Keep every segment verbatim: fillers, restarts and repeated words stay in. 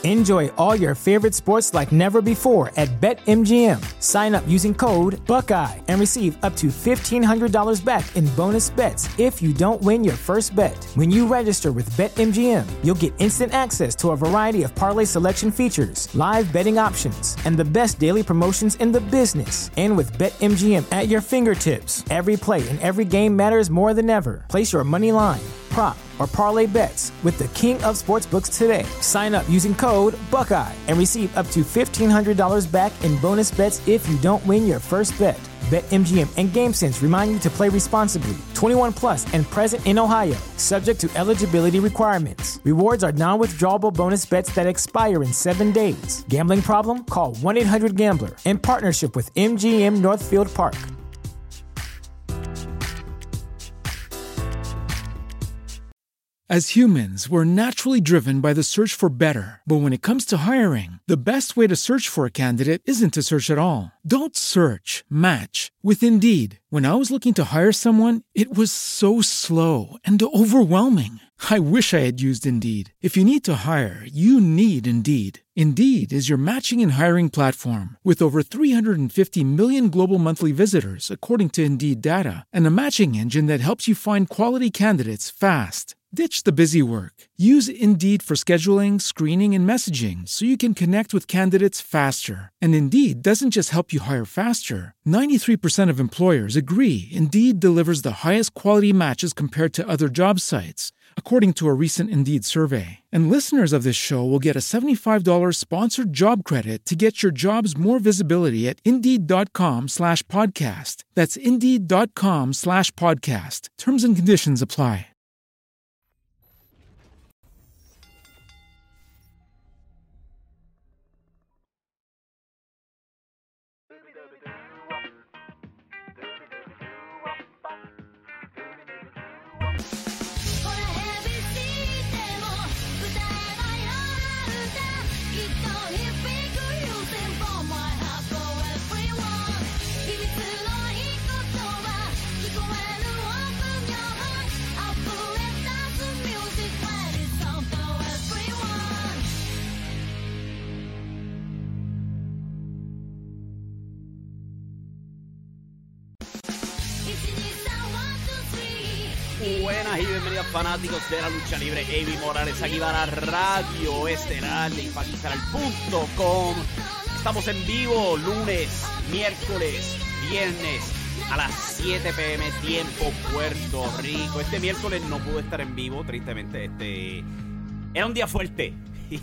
Enjoy all your favorite sports like never before at BetMGM. Sign up using code Buckeye and receive up to fifteen hundred dollars back in bonus bets if you don't win your first bet. When you register with BetMGM, you'll get instant access to a variety of parlay selection features, live betting options, and the best daily promotions in the business. And with BetMGM at your fingertips, every play and every game matters more than ever. Place your money line, prop, or parlay bets with the king of sportsbooks today. Sign up using code Buckeye and receive up to fifteen hundred dollars back in bonus bets if you don't win your first bet. BetMGM and GameSense remind you to play responsibly. twenty-one plus and present in Ohio, subject to eligibility requirements. Rewards are non-withdrawable bonus bets that expire in seven days. Gambling problem? Call one eight hundred gambler in partnership with M G M Northfield Park. As humans, we're naturally driven by the search for better. But when it comes to hiring, the best way to search for a candidate isn't to search at all. Don't search, match with Indeed. When I was looking to hire someone, it was so slow and overwhelming. I wish I had used Indeed. If you need to hire, you need Indeed. Indeed is your matching and hiring platform with over three hundred fifty million global monthly visitors, according to Indeed data, and a matching engine that helps you find quality candidates fast. Ditch the busy work. Use Indeed for scheduling, screening, and messaging so you can connect with candidates faster. And Indeed doesn't just help you hire faster. ninety-three percent of employers agree Indeed delivers the highest quality matches compared to other job sites, according to a recent Indeed survey. And listeners of this show will get a seventy-five dollars sponsored job credit to get your jobs more visibility at Indeed.com slash podcast. That's Indeed.com slash podcast. Terms and conditions apply. Buenas y bienvenidos fanáticos de la lucha libre. Evi Morales aquí para Radio Estelar de impact estelar punto com. Estamos en vivo lunes, miércoles, viernes a las siete p m tiempo Puerto Rico. Este miércoles no pude estar en vivo, tristemente. Este era un día fuerte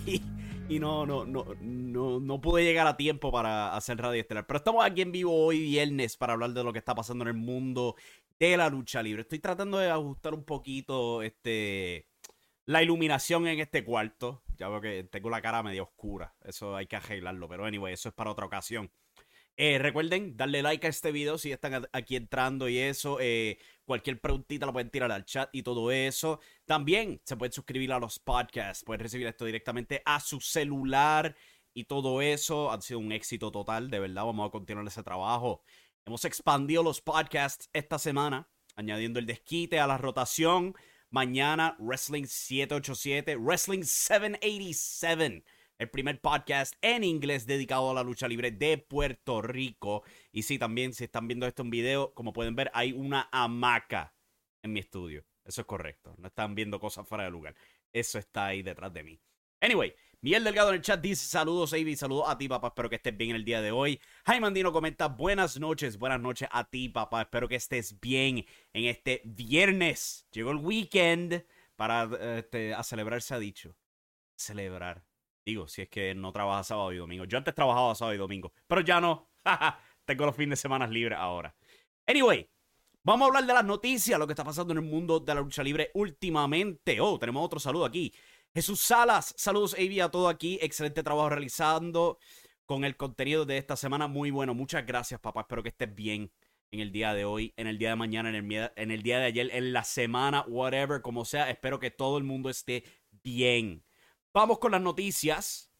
y no, no, no, no, no pude llegar a tiempo para hacer Radio Estelar. Pero estamos aquí en vivo hoy viernes para hablar de lo que está pasando en el mundo de la lucha libre. Estoy tratando de ajustar un poquito este la iluminación en este cuarto. Ya veo que tengo la cara medio oscura. Eso hay que arreglarlo. Pero anyway, eso es para otra ocasión. Eh, recuerden darle like a este video si están aquí entrando y eso. Eh, cualquier preguntita la pueden tirar al chat y todo eso. También se pueden suscribir a los podcasts. Pueden recibir esto directamente a su celular y todo eso. Ha sido un éxito total. De verdad, vamos a continuar ese trabajo. Hemos expandido los podcasts esta semana, añadiendo el desquite a la rotación. Mañana, Wrestling siete ochenta y siete, Wrestling setecientos ochenta y siete, el primer podcast en inglés dedicado a la lucha libre de Puerto Rico. Y sí, también, si están viendo esto en video, como pueden ver, hay una hamaca en mi estudio. Eso es correcto. No están viendo cosas fuera de lugar. Eso está ahí detrás de mí. Anyway, Miguel Delgado en el chat dice saludos, Avi, saludos a ti, papá, espero que estés bien el día de hoy. Jaime Andino comenta buenas noches, buenas noches a ti, papá, espero que estés bien en este viernes. Llegó el weekend para este, a celebrar, se ha dicho. Celebrar. Digo, si es que no trabajas sábado y domingo. Yo antes trabajaba sábado y domingo, pero ya no. Tengo los fines de semana libres ahora. Anyway, vamos a hablar de las noticias, lo que está pasando en el mundo de la lucha libre últimamente. Oh, tenemos otro saludo aquí. Jesús Salas, saludos Avi a todo aquí, excelente trabajo realizando con el contenido de esta semana, muy bueno, muchas gracias papá, espero que estés bien en el día de hoy, en el día de mañana, en el, en el día de ayer, en la semana, whatever, como sea, espero que todo el mundo esté bien. Vamos con las noticias,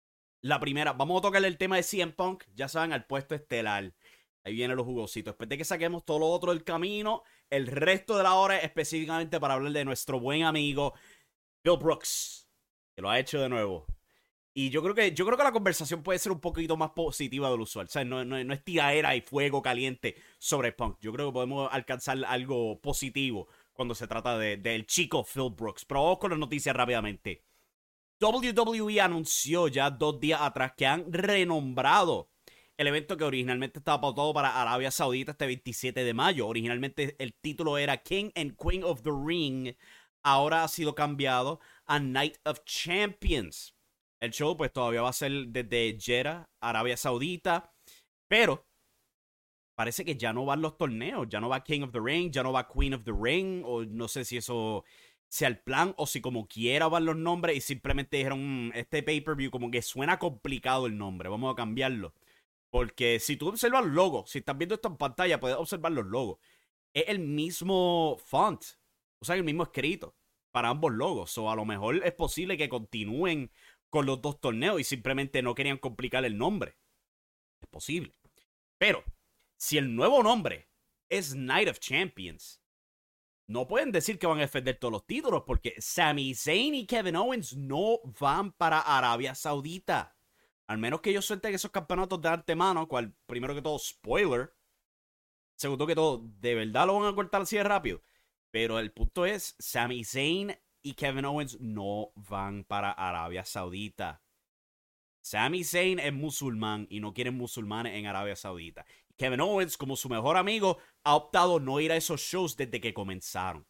la primera, vamos a tocar el tema de C M Punk, ya saben, al puesto estelar, ahí vienen los jugositos, después de que saquemos todo lo otro del camino, el resto de la hora específicamente para hablar de nuestro buen amigo Bill Brooks, que lo ha hecho de nuevo. Y yo creo que yo creo que la conversación puede ser un poquito más positiva del usual. O sea, no, no, no es tiradera y fuego caliente sobre Punk. Yo creo que podemos alcanzar algo positivo cuando se trata del de, de chico Phil Brooks. Pero vamos con las noticias rápidamente. W W E anunció ya dos días atrás que han renombrado el evento que originalmente estaba pautado para Arabia Saudita este veintisiete de mayo. Originalmente el título era King and Queen of the Ring. Ahora ha sido cambiado a Night of Champions. El show pues todavía va a ser desde Jeddah, Arabia Saudita. Pero parece que ya no van los torneos. Ya no va King of the Ring, ya no va Queen of the Ring. O no sé si eso sea el plan o si como quiera van los nombres y simplemente dijeron este pay-per-view como que suena complicado el nombre. Vamos a cambiarlo. Porque si tú observas los logos, si estás viendo esto en pantalla, puedes observar los logos. Es el mismo font. O sea, el mismo escrito para ambos logos. O a lo mejor es posible que continúen con los dos torneos y simplemente no querían complicar el nombre. Es posible. Pero, si el nuevo nombre es Night of Champions, no pueden decir que van a defender todos los títulos porque Sami Zayn y Kevin Owens no van para Arabia Saudita. Al menos que ellos suelten esos campeonatos de antemano, cual, primero que todo, spoiler. Segundo que todo, de verdad lo van a cortar así de rápido. Pero el punto es, Sami Zayn y Kevin Owens no van para Arabia Saudita. Sami Zayn es musulmán y no quieren musulmanes en Arabia Saudita. Kevin Owens, como su mejor amigo, ha optado no ir a esos shows desde que comenzaron.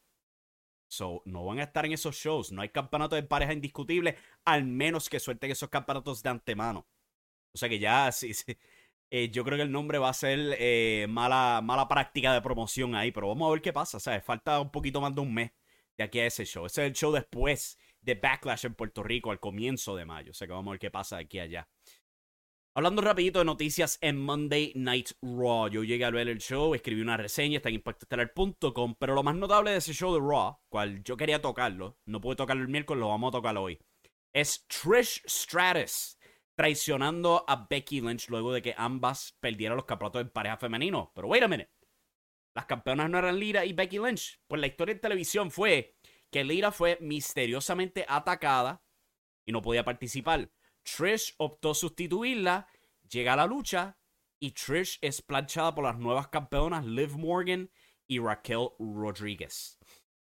So, no van a estar en esos shows. No hay campeonato de pareja indiscutible, al menos que suelten esos campeonatos de antemano. O sea que ya, sí, sí. Eh, yo creo que el nombre va a ser eh, mala, mala práctica de promoción ahí, pero vamos a ver qué pasa. O sea, falta un poquito más de un mes de aquí a ese show. Ese es el show después de Backlash en Puerto Rico, al comienzo de mayo. O sea que vamos a ver qué pasa de aquí a allá. Hablando rapidito de noticias en Monday Night Raw. Yo llegué a ver el show, escribí una reseña, está en impacto estelar punto com, pero lo más notable de ese show de Raw, cual yo quería tocarlo, no pude tocarlo el miércoles, lo vamos a tocar hoy, es Trish Stratus traicionando a Becky Lynch luego de que ambas perdieran los campeonatos en pareja femenino. Pero wait a minute, las campeonas no eran Lita y Becky Lynch. Pues la historia en televisión fue que Lita fue misteriosamente atacada y no podía participar. Trish optó sustituirla, llega a la lucha y Trish es planchada por las nuevas campeonas Liv Morgan y Raquel Rodríguez.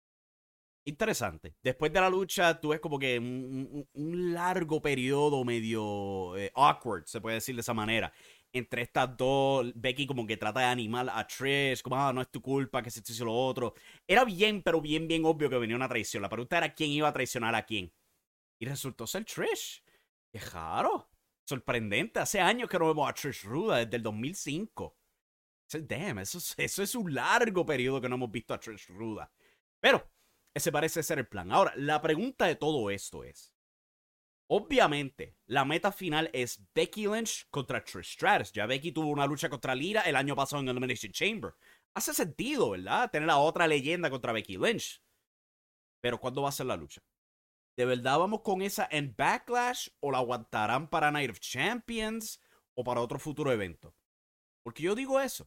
Interesante. Después de la lucha, tú ves como que un, un, un largo periodo medio eh, awkward, se puede decir de esa manera, entre estas dos. Becky como que trata de animar a Trish, como, ah, no es tu culpa, que se te hizo lo otro. Era bien, pero bien, bien obvio que venía una traición. La pregunta era quién iba a traicionar a quién. Y resultó ser Trish. ¡Qué raro! Sorprendente. Hace años que no vemos a Trish Ruda, desde el dos mil cinco. Damn, eso, eso es un largo periodo que no hemos visto a Trish Ruda. Pero ese parece ser el plan. Ahora, la pregunta de todo esto es, obviamente, la meta final es Becky Lynch contra Trish Stratus. Ya Becky tuvo una lucha contra Lita el año pasado en Elimination Chamber. Hace sentido, ¿verdad? Tener a otra leyenda contra Becky Lynch. Pero ¿cuándo va a ser la lucha? ¿De verdad vamos con esa en Backlash o la aguantarán para Night of Champions o para otro futuro evento? Porque yo digo eso.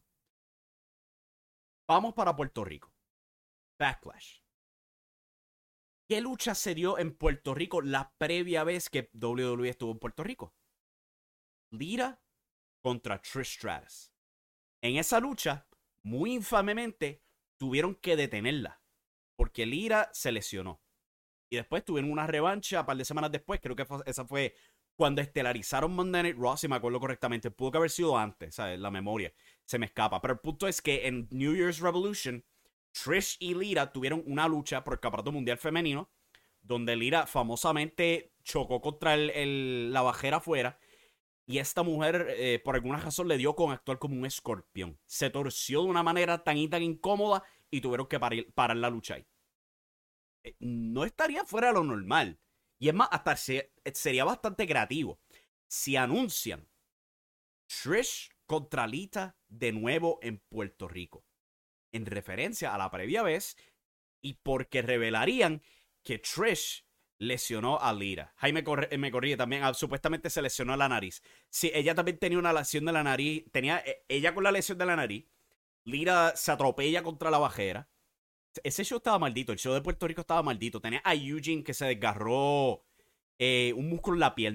Vamos para Puerto Rico. Backlash. ¿Qué lucha se dio en Puerto Rico la previa vez que W W E estuvo en Puerto Rico? Lita contra Trish Stratus. En esa lucha, muy infamemente, tuvieron que detenerla porque Lita se lesionó. Y después tuvieron una revancha un par de semanas después. Creo que fue, esa fue cuando estelarizaron Monday Night Raw, si me acuerdo correctamente. Pudo que haber sido antes, ¿sabes? La memoria se me escapa. Pero el punto es que en New Year's Revolution, Trish y Lita tuvieron una lucha por el campeonato mundial femenino, donde Lita famosamente chocó contra el, el, la bajera afuera. Y esta mujer, eh, por alguna razón, le dio con actuar como un escorpión. Se torció de una manera tan y tan incómoda y tuvieron que parar, parar la lucha ahí. No estaría fuera de lo normal. Y es más, hasta se, sería bastante creativo si anuncian Trish contra Lita de nuevo en Puerto Rico, en referencia a la previa vez y porque revelarían que Trish lesionó a Lita. Jaime corre, me corrige también, ah, supuestamente se lesionó la nariz. Sí, ella también tenía una lesión de la nariz. Tenía ella con la lesión de la nariz. Lita se atropella contra la bajera. Ese show estaba maldito, el show de Puerto Rico estaba maldito. Tenía a Eugene que se desgarró eh, un músculo en la pierna.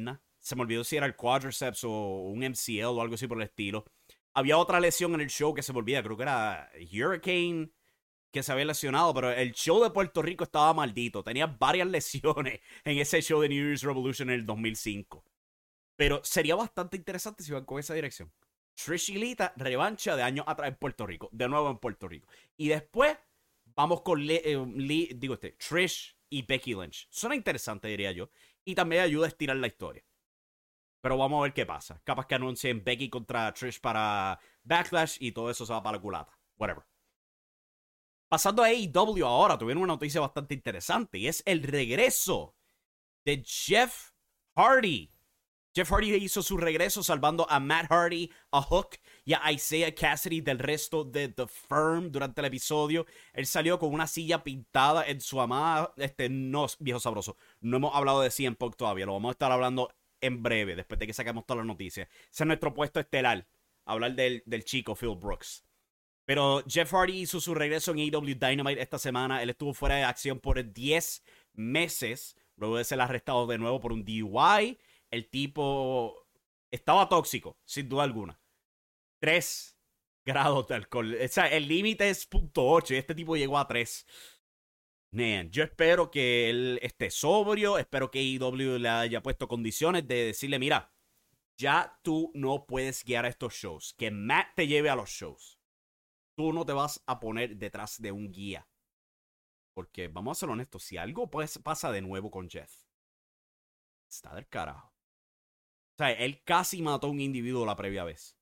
se me olvidó si era el quadriceps o un M C L o algo así por el estilo. Había otra lesión en el show que se me olvida, creo que era Hurricane, que se había lesionado, pero el show de Puerto Rico estaba maldito. Tenía varias lesiones en ese show de New Year's Revolution en el dos mil cinco. Pero sería bastante interesante si van con esa dirección. Trish y Lita, revancha de años atrás en Puerto Rico. De nuevo en Puerto Rico. Y después vamos con Le, eh, Lee, digo este, Trish y Becky Lynch. Suena interesante, diría yo. Y también ayuda a estirar la historia. Pero vamos a ver qué pasa. Capaz que anuncien Becky contra Trish para Backlash y todo eso se va para la culata. Whatever. Pasando a A E W ahora, tuvieron una noticia bastante interesante. Y es el regreso de Jeff Hardy. Jeff Hardy hizo su regreso salvando a Matt Hardy, a Hook y a Isaiah Cassidy del resto de The Firm durante el episodio. Él salió con una silla pintada en su amada, este, no, viejo sabroso. No hemos hablado de C M Punk todavía, lo vamos a estar hablando en breve, después de que saquemos todas las noticias. Ese es nuestro puesto estelar, hablar del, del chico Phil Brooks. Pero Jeff Hardy hizo su regreso en A E W Dynamite esta semana. Él estuvo fuera de acción por diez meses, luego de ser arrestado de nuevo por un D U I. El tipo estaba tóxico, sin duda alguna. Tres grados de alcohol. O sea, el límite es punto ocho y este tipo llegó a tres. Man, yo espero que él esté sobrio. Espero que A E W le haya puesto condiciones de decirle, mira, ya tú no puedes guiar a estos shows. Que Matt te lleve a los shows. Tú no te vas a poner detrás de un guía. Porque, vamos a ser honestos, si algo pues, pasa de nuevo con Jeff, está del carajo. O sea, él casi mató a un individuo la previa vez.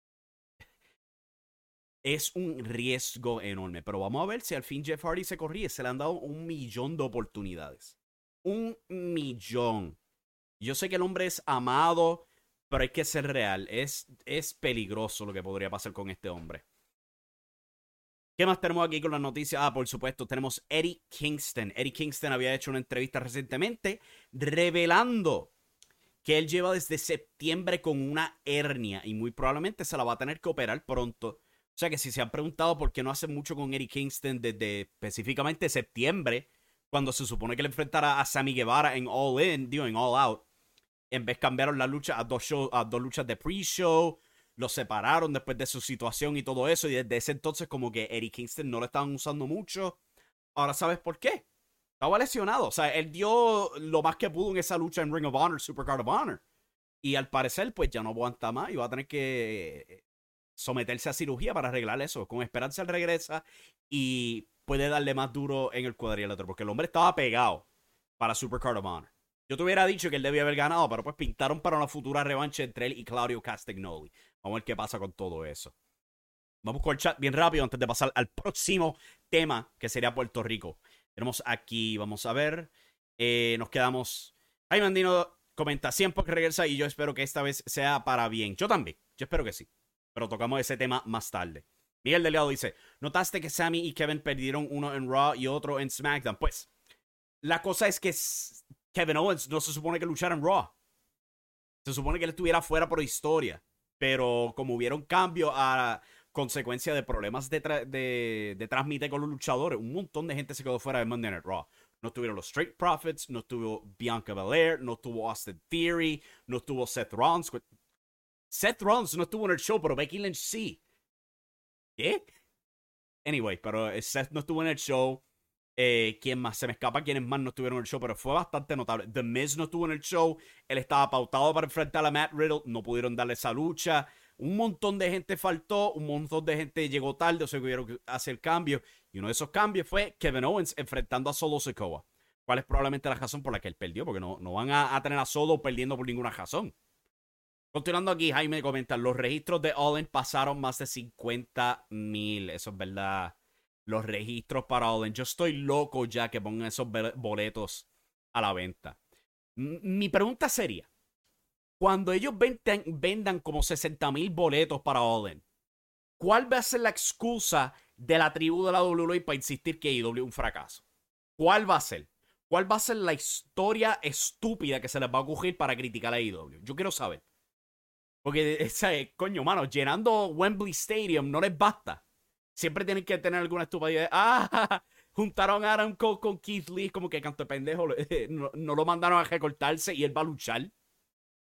Es un riesgo enorme. Pero vamos a ver si al fin Jeff Hardy se corrige. Se le han dado un millón de oportunidades. Un millón. Yo sé que el hombre es amado, pero hay que ser real. Es, es peligroso lo que podría pasar con este hombre. ¿Qué más tenemos aquí con las noticias? Ah, por supuesto, tenemos Eddie Kingston. Eddie Kingston había hecho una entrevista recientemente revelando que él lleva desde septiembre con una hernia y muy probablemente se la va a tener que operar pronto. O sea que si se han preguntado por qué no hace mucho con Eddie Kingston desde específicamente septiembre, cuando se supone que le enfrentará a Sammy Guevara en All In, digo, en All Out, en vez cambiaron la lucha a dos, show, a dos luchas de pre-show, los separaron después de su situación y todo eso, y desde ese entonces como que Eddie Kingston no lo estaban usando mucho. Ahora sabes por qué. Estaba lesionado. O sea, él dio lo más que pudo en esa lucha en Ring of Honor, Supercard of Honor. Y al parecer, pues ya no aguanta más y va a tener que someterse a cirugía para arreglar eso. Con esperanza él regresa y puede darle más duro en el cuadrilátero. Porque el hombre estaba pegado para Supercard of Honor. Yo te hubiera dicho que él debía haber ganado, pero pues pintaron para una futura revancha entre él y Claudio Castagnoli. Vamos a ver qué pasa con todo eso. Vamos con el chat bien rápido antes de pasar al próximo tema, que sería Puerto Rico. Tenemos aquí, vamos a ver. Eh, nos quedamos. Jaime Andino comenta: siempre que regresa y yo espero que esta vez sea para bien. Yo también, yo espero que sí. Pero tocamos ese tema más tarde. Miguel Delgado dice: ¿notaste que Sammy y Kevin perdieron uno en Raw y otro en SmackDown? Pues, la cosa es que Kevin Owens no se supone que luchara en Raw. Se supone que él estuviera fuera por historia. Pero como hubieron cambios a consecuencia de problemas de, tra de, de transmite con los luchadores, un montón de gente se quedó fuera de Monday Night Raw. No estuvieron los Street Profits, no estuvo Bianca Belair, no estuvo Austin Theory, no estuvo Seth Rollins. Seth Rollins no estuvo en el show, pero Becky Lynch sí. ¿Qué? Anyway, pero Seth no estuvo en el show. Eh, ¿Quién más? Se me escapa quiénes más no estuvieron en el show, pero fue bastante notable. The Miz no estuvo en el show. Él estaba pautado para enfrentar a Matt Riddle. No pudieron darle esa lucha. Un montón de gente faltó. Un montón de gente llegó tarde. O sea, tuvieron que hacer cambios. Y uno de esos cambios fue Kevin Owens enfrentando a Solo Sikoa. ¿Cuál es probablemente la razón por la que él perdió? Porque no, no van a, a tener a Solo perdiendo por ninguna razón. Continuando aquí, Jaime comenta: los registros de All In pasaron más de cincuenta mil. Eso es verdad. Los registros para All In. Yo estoy loco ya que pongan esos boletos a la venta. M mi pregunta sería: cuando ellos vendan, vendan como sesenta mil boletos para All In, ¿cuál va a ser la excusa de la tribu de la W W E para insistir que A E W es un fracaso? ¿Cuál va a ser? ¿Cuál va a ser la historia estúpida que se les va a ocurrir para criticar a A E W? Yo quiero saber. Porque, esa, coño, mano, llenando Wembley Stadium no les basta. Siempre tienen que tener alguna estupidez. Ah, juntaron a Adam Cole con Keith Lee, como que canto de pendejo. No, no lo mandaron a recortarse y él va a luchar.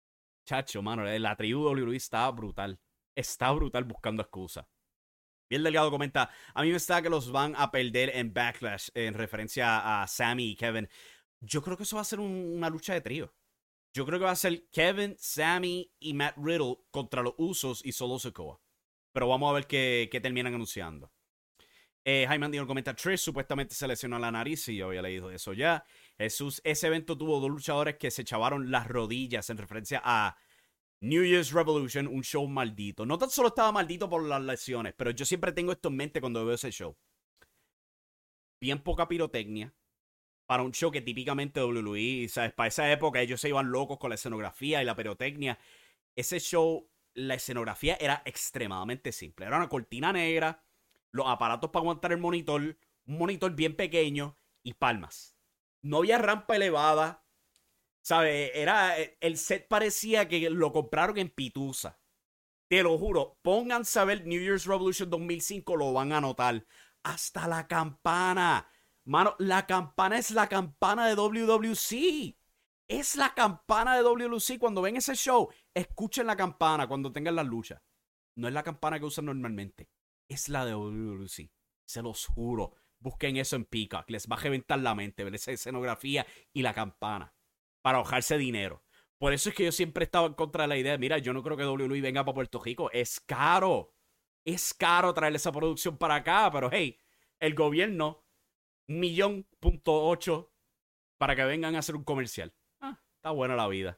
Chacho, mano, la tribu de W W E está brutal. Está brutal buscando excusas. Bien Delgado comenta, a mí me está que los van a perder en Backlash en referencia a Sammy y Kevin. Yo creo que eso va a ser un, una lucha de trío. Yo creo que va a ser Kevin, Sammy y Matt Riddle contra los Usos y Solo Sikoa. Pero vamos a ver qué, qué terminan anunciando. Eh, Jaime Andino comenta, Trish supuestamente se lesionó la nariz y yo había leído eso ya. Jesús, ese evento tuvo dos luchadores que se chavaron las rodillas en referencia a New Year's Revolution, un show maldito. No tan solo estaba maldito por las lesiones, pero yo siempre tengo esto en mente cuando veo ese show. Bien poca pirotecnia para un show que típicamente W W E, ¿sabes? Para esa época ellos se iban locos con la escenografía y la pirotecnia. Ese show, la escenografía era extremadamente simple. Era una cortina negra, los aparatos para aguantar el monitor, un monitor bien pequeño y palmas. No había rampa elevada. ¿Sabes? Era, el set parecía que lo compraron en Pitusa. Te lo juro, pónganse a ver New Year's Revolution dos mil cinco, lo van a notar. Hasta la campana. Mano, la campana es la campana de W W C. Es la campana de W W C. Cuando ven ese show, escuchen la campana cuando tengan las luchas. No es la campana que usan normalmente. Es la de W W C. Se los juro. Busquen eso en Peacock. Les va a reventar la mente ver esa escenografía y la campana. Para ahorrarse dinero. Por eso es que yo siempre estaba en contra de la idea. Mira, yo no creo que W W E venga para Puerto Rico. Es caro. Es caro traer esa producción para acá. Pero hey, el gobierno, un millón punto ocho para que vengan a hacer un comercial. Ah, está buena la vida.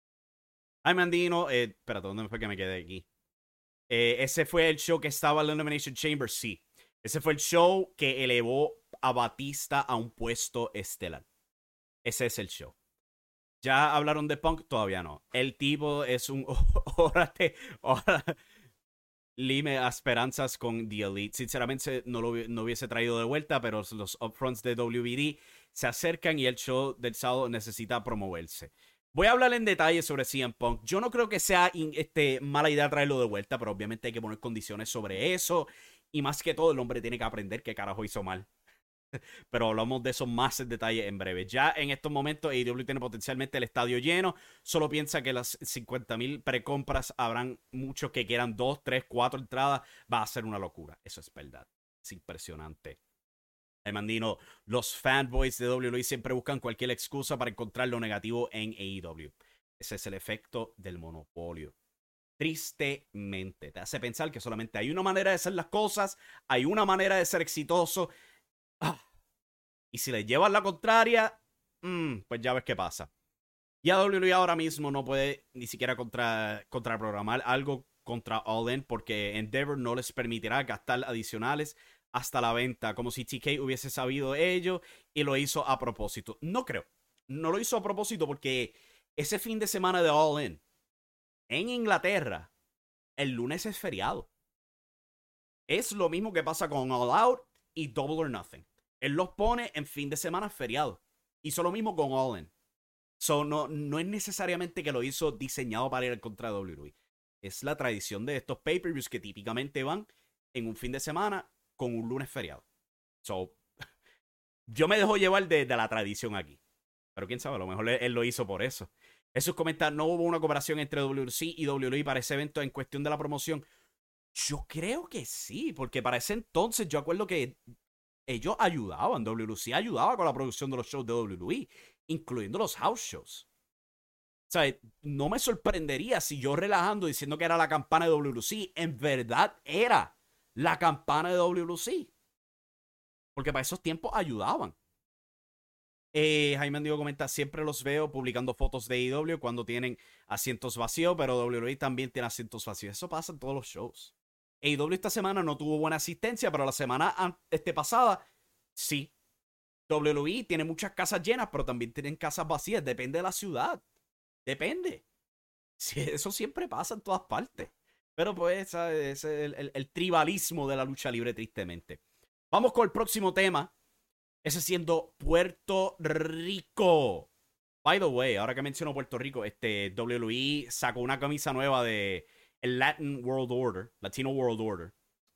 Ay, Mandino. Eh, espérate, ¿dónde fue que me quedé aquí? Eh, ese fue el show que estaba en la Elimination Chamber. Sí. Ese fue el show que elevó a Batista a un puesto estelar. Ese es el show. ¿Ya hablaron de Punk? Todavía no. El tipo es un... Órate, órate. Lime a esperanzas con The Elite. Sinceramente no lo no hubiese traído de vuelta, pero los upfronts de W W E se acercan y el show del sábado necesita promoverse. Voy a hablar en detalle sobre C M Punk. Yo no creo que sea in, este, mala idea traerlo de vuelta, pero obviamente hay que poner condiciones sobre eso. Y más que todo, el hombre tiene que aprender qué carajo hizo mal. Pero hablamos de eso más en detalle en breve. Ya en estos momentos A E W tiene potencialmente el estadio lleno. Solo piensa que las cincuenta mil precompras habrán muchos que quieran dos, tres, cuatro entradas. Va a ser una locura. Eso es verdad. Es impresionante. Mandino, los fanboys de W W E siempre buscan cualquier excusa para encontrar lo negativo en A E W. Ese es el efecto del monopolio. Tristemente. Te hace pensar que solamente hay una manera de hacer las cosas. Hay una manera de ser exitoso. Ah. Y si le llevan la contraria, mmm, pues ya ves qué pasa. Ya W W E ahora mismo no puede ni siquiera contra, contraprogramar algo contra All In porque Endeavor no les permitirá gastar adicionales hasta la venta, como si T K hubiese sabido ello y lo hizo a propósito. No creo. No lo hizo a propósito porque ese fin de semana de All In en Inglaterra, el lunes es feriado. Es lo mismo que pasa con All Out y Double or Nothing. Él los pone en fin de semana feriado. Hizo lo mismo con All In. So, no, no es necesariamente que lo hizo diseñado para ir en contra de W W E. Es la tradición de estos pay-per-views que típicamente van en un fin de semana con un lunes feriado. So, yo me dejo llevar de, de la tradición aquí. Pero quién sabe, a lo mejor él, él lo hizo por eso. Esos comentarios, no hubo una cooperación entre W W C y W W E para ese evento en cuestión de la promoción. Yo creo que sí, porque para ese entonces yo acuerdo que ellos ayudaban, W W C ayudaba con la producción de los shows de W W E, incluyendo los house shows. O sea, no me sorprendería si yo relajando diciendo que era la campana de W W C, en verdad era la campana de W W C. Porque para esos tiempos ayudaban. Eh, Jaime Andigo comenta, siempre los veo publicando fotos de A E W cuando tienen asientos vacíos, pero W W E también tiene asientos vacíos. Eso pasa en todos los shows. A E W esta semana no tuvo buena asistencia, pero la semana este, pasada, sí. W W E tiene muchas casas llenas, pero también tienen casas vacías. Depende de la ciudad. Depende. Sí, eso siempre pasa en todas partes. Pero pues ese es el, el, el tribalismo de la lucha libre, tristemente. Vamos con el próximo tema. Ese siendo Puerto Rico. By the way, ahora que menciono Puerto Rico, este W W E sacó una camisa nueva de el Latin World Order, Latino World Order.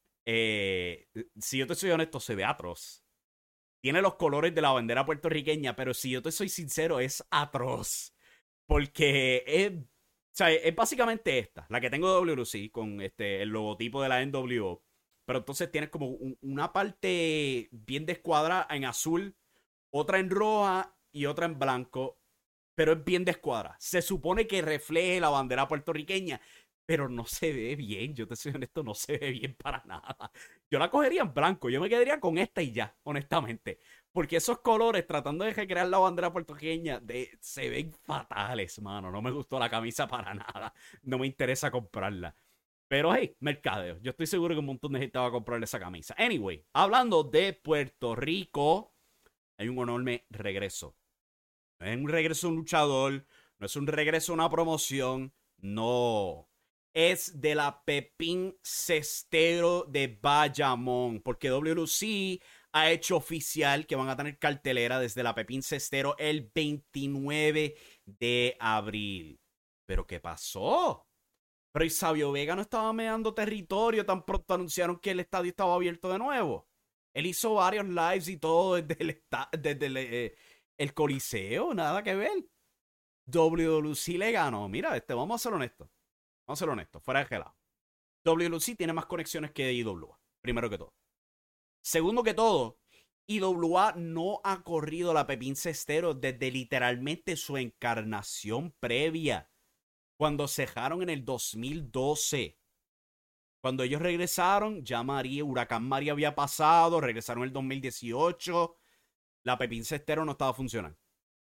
Eh, si yo te soy honesto, se ve atroz. Tiene los colores de la bandera puertorriqueña, pero si yo te soy sincero, es atroz. Porque es, sea, es básicamente esta, la que tengo de W W C, con este, el logotipo de la N W O. Pero entonces tienes como un, una parte bien descuadrada en azul, otra en roja y otra en blanco, pero es bien descuadrada. Se supone que refleje la bandera puertorriqueña, pero no se ve bien. Yo te soy honesto, no se ve bien para nada. Yo la cogería en blanco, yo me quedaría con esta y ya, honestamente. Porque esos colores, tratando de recrear la bandera puertorriqueña, de, se ven fatales, mano. No me gustó la camisa para nada. No me interesa comprarla. Pero hey, mercadeo. Yo estoy seguro que un montón de gente va a comprarle esa camisa. Anyway, hablando de Puerto Rico, hay un enorme regreso. No es un regreso a un luchador, no es un regreso a una promoción, no. Es de la Pepín Cestero de Bayamón, porque W W C ha hecho oficial que van a tener cartelera desde la Pepín Cestero el veintinueve de abril. ¿Pero qué pasó? Pero Isabio Vega no estaba meando territorio tan pronto anunciaron que el estadio estaba abierto de nuevo. Él hizo varios lives y todo desde el, desde el, eh, el Coliseo, nada que ver. W W C le ganó. Mira, este, vamos a ser honestos. Vamos a ser honestos, fuera de gelado. W W C tiene más conexiones que I W A, primero que todo. Segundo que todo, I W A no ha corrido la Pepín Cestero desde literalmente su encarnación previa. Cuando cejaron en el dos mil doce. Cuando ellos regresaron, ya María, Huracán María había pasado, regresaron en el dos mil dieciocho. La Pepín Cestero no estaba funcionando.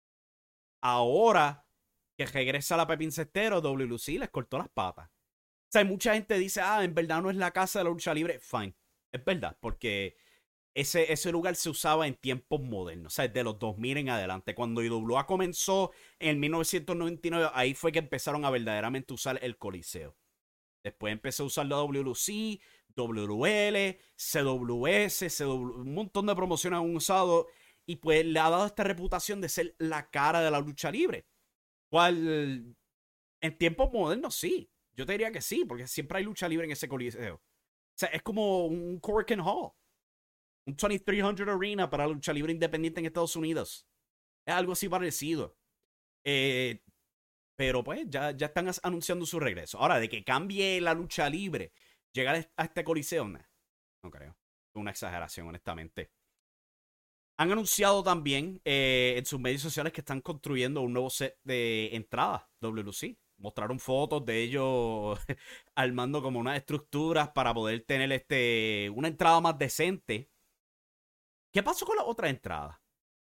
Ahora que regresa la Pepín Cestero, W W C les cortó las patas. O sea, mucha gente dice, ah, en verdad no es la casa de la lucha libre. Fine, es verdad, porque ese, ese lugar se usaba en tiempos modernos, o sea, de los dos mil en adelante. Cuando I W A comenzó en mil novecientos noventa y nueve, ahí fue que empezaron a verdaderamente usar el Coliseo. Después empezó a usar la W W C, W W L, C W S, C W, un montón de promociones han usado y pues le ha dado esta reputación de ser la cara de la lucha libre. Cual en tiempos modernos sí, yo te diría que sí, porque siempre hay lucha libre en ese Coliseo. O sea, es como un Korakuen Hall. Un veintitrés cien Arena para la lucha libre independiente en Estados Unidos. Es algo así parecido. Eh, pero pues ya, ya están anunciando su regreso. Ahora, de que cambie la lucha libre, llegar a este coliseo, nah, no creo. Es una exageración, honestamente. Han anunciado también eh, en sus medios sociales que están construyendo un nuevo set de entradas W W C. Mostraron fotos de ellos armando como unas estructuras para poder tener este, una entrada más decente. ¿Qué pasó con la otra entrada?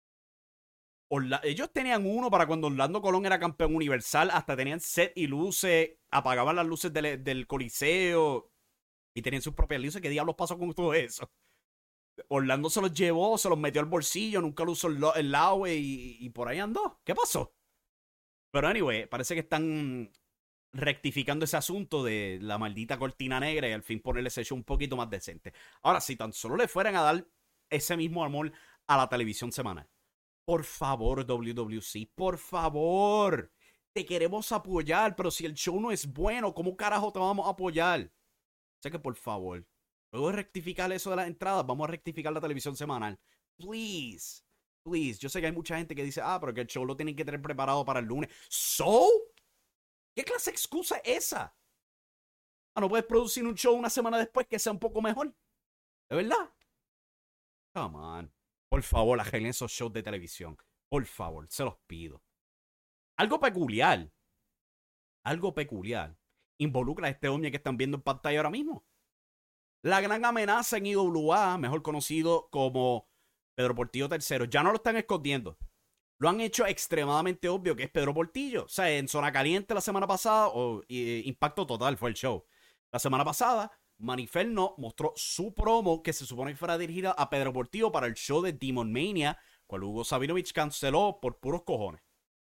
Orla- ellos tenían uno para cuando Orlando Colón era campeón universal, hasta tenían set y luces, apagaban las luces del, del Coliseo y tenían sus propias luces. ¿Qué diablos pasó con todo eso? Orlando se los llevó, se los metió al bolsillo, nunca lo usó el, el lado y, y por ahí andó. ¿Qué pasó? Pero anyway, parece que están rectificando ese asunto de la maldita cortina negra y al fin ponerle ese show un poquito más decente. Ahora, si tan solo le fueran a dar ese mismo amor a la televisión semanal. Por favor, W W C, por favor. Te queremos apoyar, pero si el show no es bueno, ¿cómo carajo te vamos a apoyar? O sea que por favor, luego de rectificar eso de las entradas, vamos a rectificar la televisión semanal. Please, please. Yo sé que hay mucha gente que dice, ah, pero que el show lo tienen que tener preparado para el lunes. ¿So? ¿Qué clase de excusa es esa? Ah, ¿no puedes producir un show una semana después que sea un poco mejor? ¿De verdad? Come on. Por favor, arreglen esos shows de televisión. Por favor, se los pido. Algo peculiar. Algo peculiar. Involucra a este hombre que están viendo en pantalla ahora mismo. La gran amenaza en I W A, mejor conocido como Pedro Portillo tercero, ya no lo están escondiendo. Lo han hecho extremadamente obvio que es Pedro Portillo. O sea, en Zona Caliente la semana pasada, o eh, Impacto Total fue el show. La semana pasada, Maniferno mostró su promo que se supone que fuera dirigida a Pedro Portillo para el show de Demon Mania, cual Hugo Sabinovich canceló por puros cojones.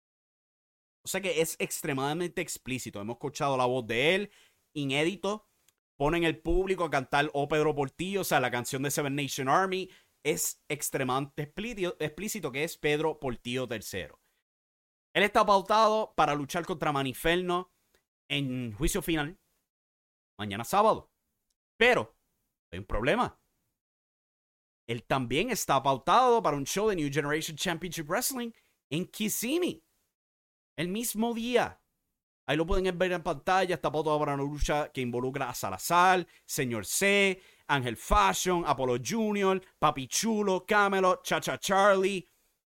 O sea que es extremadamente explícito. Hemos escuchado la voz de él, inédito. Ponen el público a cantar O Pedro Portillo, o sea, la canción de Seven Nation Army. Es extremadamente explícito, explícito que es Pedro Portillo tercero. Él está pautado para luchar contra Maniferno en juicio final mañana sábado. Pero hay un problema. Él también está pautado para un show de New Generation Championship Wrestling en Kissimmee el mismo día. Ahí lo pueden ver en pantalla. Está pautado para una lucha que involucra a Salazar, Señor C, Ángel Fashion, Apollo junior, Papi Chulo, Camelot, Chacha Charlie.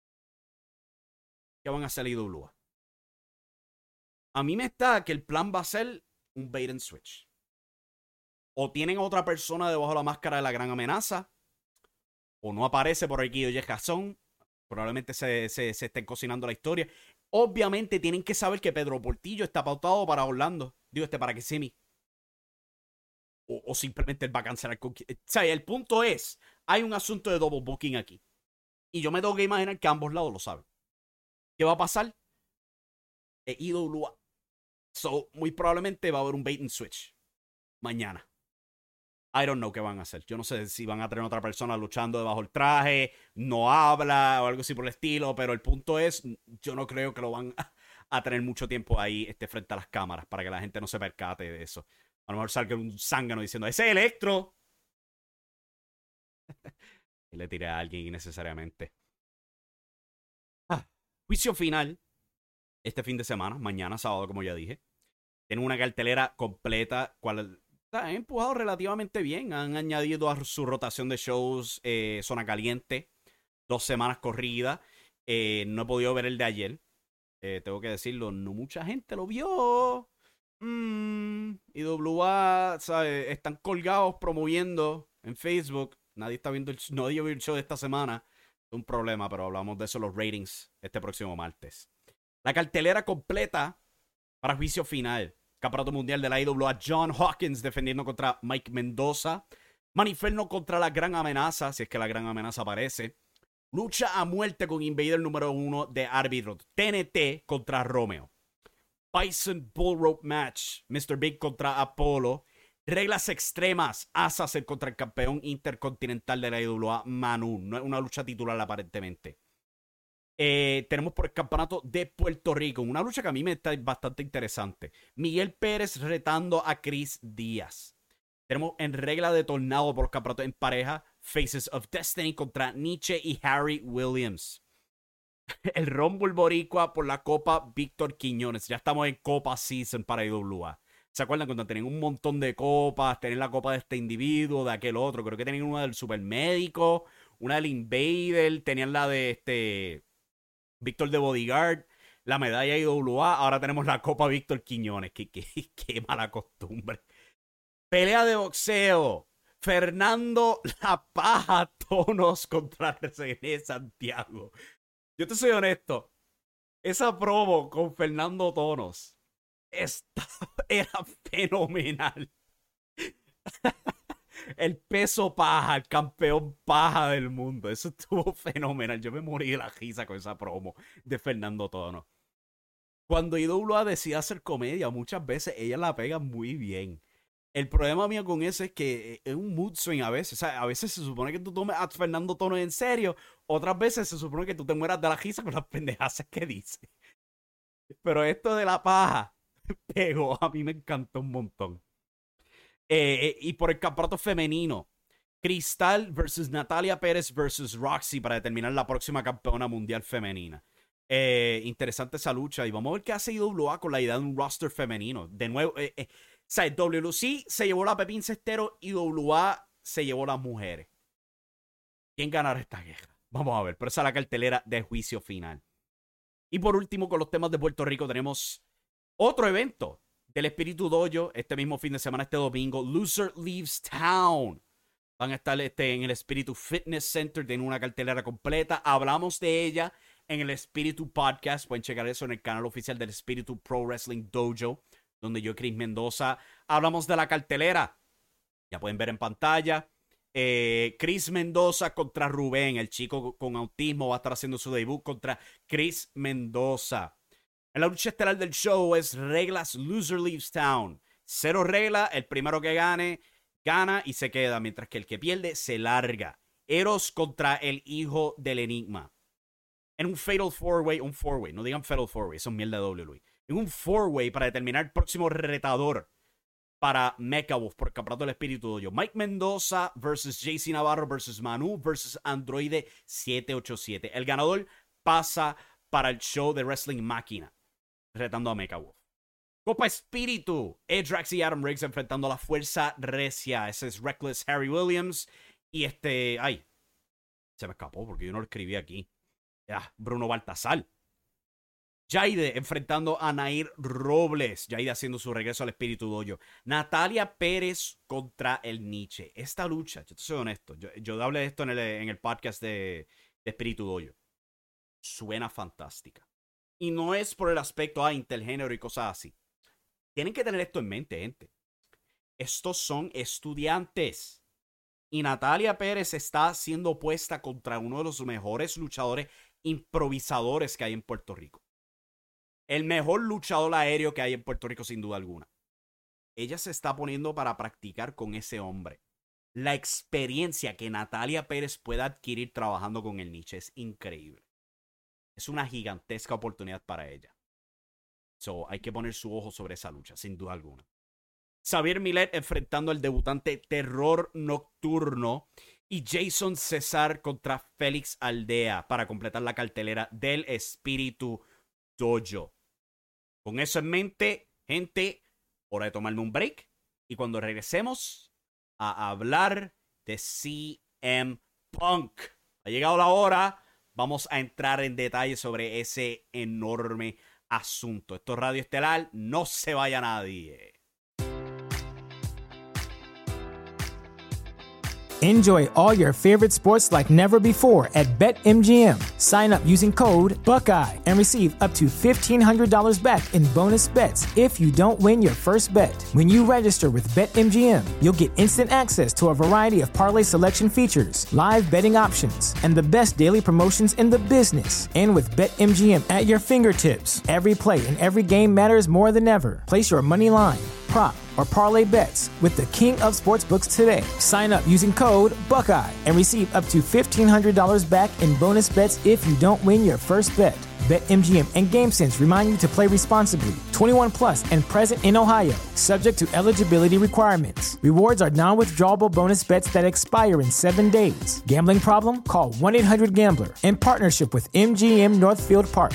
¿Qué van a hacer I W A? A mí me está que el plan va a ser un bait and switch. O tienen a otra persona debajo de la máscara de la gran amenaza, o no aparece por aquí Oye Jason. Probablemente se, se, se estén cocinando la historia. Obviamente tienen que saber que Pedro Portillo está pautado para Orlando. Digo, este para Kissimmee. O, o simplemente él va a cancelar. Con... O sea, el punto es, hay un asunto de double booking aquí. Y yo me tengo que imaginar que ambos lados lo saben. ¿Qué va a pasar? E I W A. So, muy probablemente va a haber un bait and switch. Mañana. I don't know qué van a hacer. Yo no sé si van a tener otra persona luchando debajo del traje, no habla o algo así por el estilo, pero el punto es, yo no creo que lo van a, a tener mucho tiempo ahí este, frente a las cámaras para que la gente no se percate de eso. A lo mejor salga un zángano diciendo, ¡ese es Electro! Y le tiré a alguien innecesariamente. Ah, juicio final este fin de semana, mañana sábado, como ya dije. Tienen una cartelera completa, cual... Han empujado relativamente bien. Han añadido a su rotación de shows eh, Zona Caliente. Dos semanas corridas. Eh, no he podido ver el de ayer. Eh, tengo que decirlo. No mucha gente lo vio. Mm, I W A, ¿sabes? Están colgados promoviendo en Facebook. Nadie está viendo el, nadie vio el show de esta semana. Es un problema, pero hablamos de eso, los ratings, este próximo martes. La cartelera completa para juicio final. Campeonato mundial de la I W A, John Hawkins defendiendo contra Mike Mendoza. Maniferno contra la gran amenaza, si es que la gran amenaza aparece. Lucha a muerte con Invader número uno de árbitro. T N T contra Romeo. Bison Bull Rope Match. mister Big contra Apollo. Reglas extremas. Azazel contra el campeón intercontinental de la I W A, Manu. No es una lucha titular aparentemente. Eh, tenemos por el campeonato de Puerto Rico una lucha que a mí me está bastante interesante. Miguel Pérez retando a Chris Díaz. Tenemos en regla de tornado por el campeonato en pareja Faces of Destiny contra Nietzsche y Harry Williams. El Rumble Boricua por la Copa Víctor Quiñones. Ya estamos en Copa Season para I W A. ¿Se acuerdan cuando tenían un montón de copas? Tenían la copa de este individuo, de aquel otro. Creo que tenían una del Supermédico, una del Invader, tenían la de este... Víctor de Bodyguard, la medalla I W A, ahora tenemos la Copa Víctor Quiñones. Qué, qué, qué mala costumbre. Pelea de boxeo. Fernando La Paja Tonos contra René Santiago. Yo te soy honesto. Esa promo con Fernando Tonos esta, era fenomenal. El peso paja, el campeón paja del mundo. Eso estuvo fenomenal. Yo me morí de la risa con esa promo de Fernando Tono. Cuando I W A decide hacer comedia, muchas veces ella la pega muy bien. El problema mío con eso es que es un mood swing a veces. O sea, a veces se supone que tú tomes a Fernando Tono en serio. Otras veces se supone que tú te mueras de la risa con las pendejadas que dice. Pero esto de la paja pegó. A mí me encantó un montón. Eh, y por el campeonato femenino, Cristal versus Natalia Pérez versus Roxy para determinar la próxima campeona mundial femenina. Eh, interesante esa lucha y vamos a ver qué hace I W A con la idea de un roster femenino. De nuevo, eh, eh, o sea, W L C se llevó la Pepín Cestero y I W A se llevó las mujeres. ¿Quién ganará esta guerra? Vamos a ver, pero esa es la cartelera de juicio final. Y por último, con los temas de Puerto Rico, tenemos otro evento del Espíritu Dojo, este mismo fin de semana, este domingo. Loser Leaves Town. Van a estar este, en el Espíritu Fitness Center, tienen una cartelera completa. Hablamos de ella en el Espíritu Podcast. Pueden checar eso en el canal oficial del Espíritu Pro Wrestling Dojo, donde yo, Chris Mendoza, hablamos de la cartelera. Ya pueden ver en pantalla. Eh, Chris Mendoza contra Rubén, el chico con autismo, va a estar haciendo su debut contra Chris Mendoza. En la lucha estelar del show es reglas Loser Leaves Town. Cero reglas, el primero que gane, gana y se queda, mientras que el que pierde se larga. Eros contra el hijo del enigma. En un Fatal Four-Way, un Four-Way, no digan Fatal Four-Way, eso es mierda de W W E. En un Four-Way para determinar el próximo retador para Mecha Wolf por el campeonato del Espíritu Dojo. Mike Mendoza versus J C Navarro versus Manu versus Androide siete ocho siete. El ganador pasa para el show de Wrestling Máquina, retando a Mecha Wolf. Copa Espíritu. Edge y Adam Riggs enfrentando a la Fuerza Recia. Ese es Reckless Harry Williams. Y este... Ay, se me escapó porque yo no lo escribí aquí. Ya, Bruno Baltazar. Jaide enfrentando a Nair Robles. Jaide haciendo su regreso al Espíritu Dojo. Natalia Pérez contra el Nietzsche. Esta lucha, yo te soy honesto. Yo, yo hablé de esto en el, en el podcast de, de Espíritu Dojo. Suena fantástica. Y no es por el aspecto ah, intergénero y cosas así. Tienen que tener esto en mente, gente. Estos son estudiantes. Y Natalia Pérez está siendo puesta contra uno de los mejores luchadores improvisadores que hay en Puerto Rico. El mejor luchador aéreo que hay en Puerto Rico, sin duda alguna. Ella se está poniendo para practicar con ese hombre. La experiencia que Natalia Pérez pueda adquirir trabajando con el Nietzsche es increíble. Es una gigantesca oportunidad para ella. So, hay que poner su ojo sobre esa lucha, sin duda alguna. Xavier Millet enfrentando al debutante Terror Nocturno. Y Jason César contra Félix Aldea para completar la cartelera del Espíritu Dojo. Con eso en mente, gente, hora de tomarme un break. Y cuando regresemos a hablar de C M Punk. Ha llegado la hora. Vamos a entrar en detalle sobre ese enorme asunto. Esto es Radio Estelar. No se vaya nadie. Enjoy all your favorite sports like never before at BetMGM. Sign up using code Buckeye and receive up to fifteen hundred dollars back in bonus bets if you don't win your first bet. When you register with BetMGM, you'll get instant access to a variety of parlay selection features, live betting options, and the best daily promotions in the business. And with BetMGM at your fingertips, every play and every game matters more than ever. Place your money line, prop, or parlay bets with the king of sportsbooks today. Sign up using code Buckeye and receive up to fifteen hundred dollars back in bonus bets if you don't win your first bet. BetMGM and GameSense remind you to play responsibly. twenty-one plus and present in Ohio, subject to eligibility requirements. Rewards are non-withdrawable bonus bets that expire in seven days. Gambling problem? Call one eight hundred gambler in partnership with M G M Northfield Park.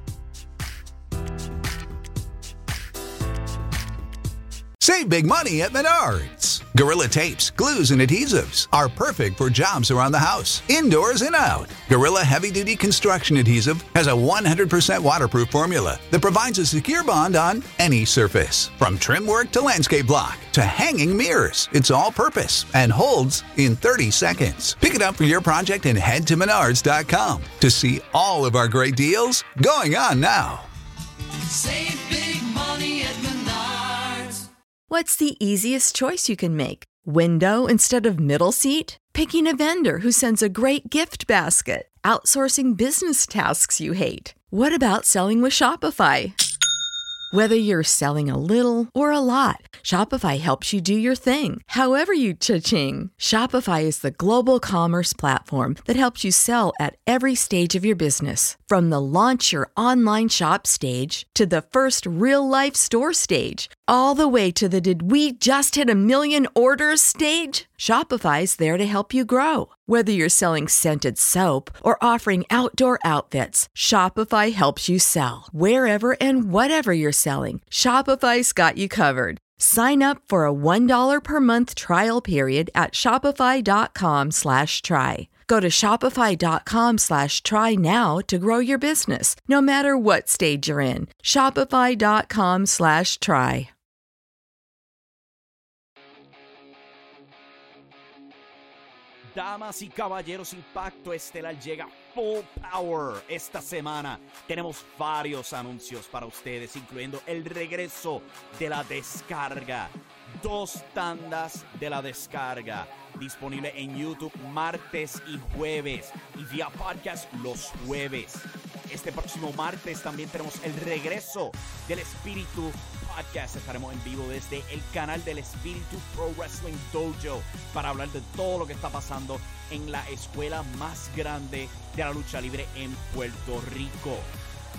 Save big money at Menards. Gorilla Tapes, glues, and adhesives are perfect for jobs around the house, indoors and out. Gorilla Heavy Duty Construction Adhesive has a one hundred percent waterproof formula that provides a secure bond on any surface. From trim work to landscape block to hanging mirrors, it's all purpose and holds in thirty seconds. Pick it up for your project and head to Menards dot com to see all of our great deals going on now. Save big money at Menards. What's the easiest choice you can make? Window instead of middle seat? Picking a vendor who sends a great gift basket? Outsourcing business tasks you hate? What about selling with Shopify? Whether you're selling a little or a lot, Shopify helps you do your thing, however you cha-ching. Shopify is the global commerce platform that helps you sell at every stage of your business. From the launch your online shop stage to the first real-life store stage, all the way to the did we just hit a million orders stage. Shopify's there to help you grow. Whether you're selling scented soap or offering outdoor outfits, Shopify helps you sell. Wherever and whatever you're selling, Shopify's got you covered. Sign up for a one dollar per month trial period at shopify.com slash try. Go to shopify.com slash try now to grow your business, no matter what stage you're in. Shopify.com slash try. Damas y caballeros, Impacto Estelar llega full power esta semana. Tenemos varios anuncios para ustedes, incluyendo el regreso de la descarga. Dos tandas de la descarga. Disponible en YouTube martes y jueves. Y vía podcast los jueves. Este próximo martes también tenemos el regreso del Espíritu Podcast. Estaremos en vivo desde el canal del Espíritu Pro Wrestling Dojo para hablar de todo lo que está pasando en la escuela más grande de la lucha libre en Puerto Rico.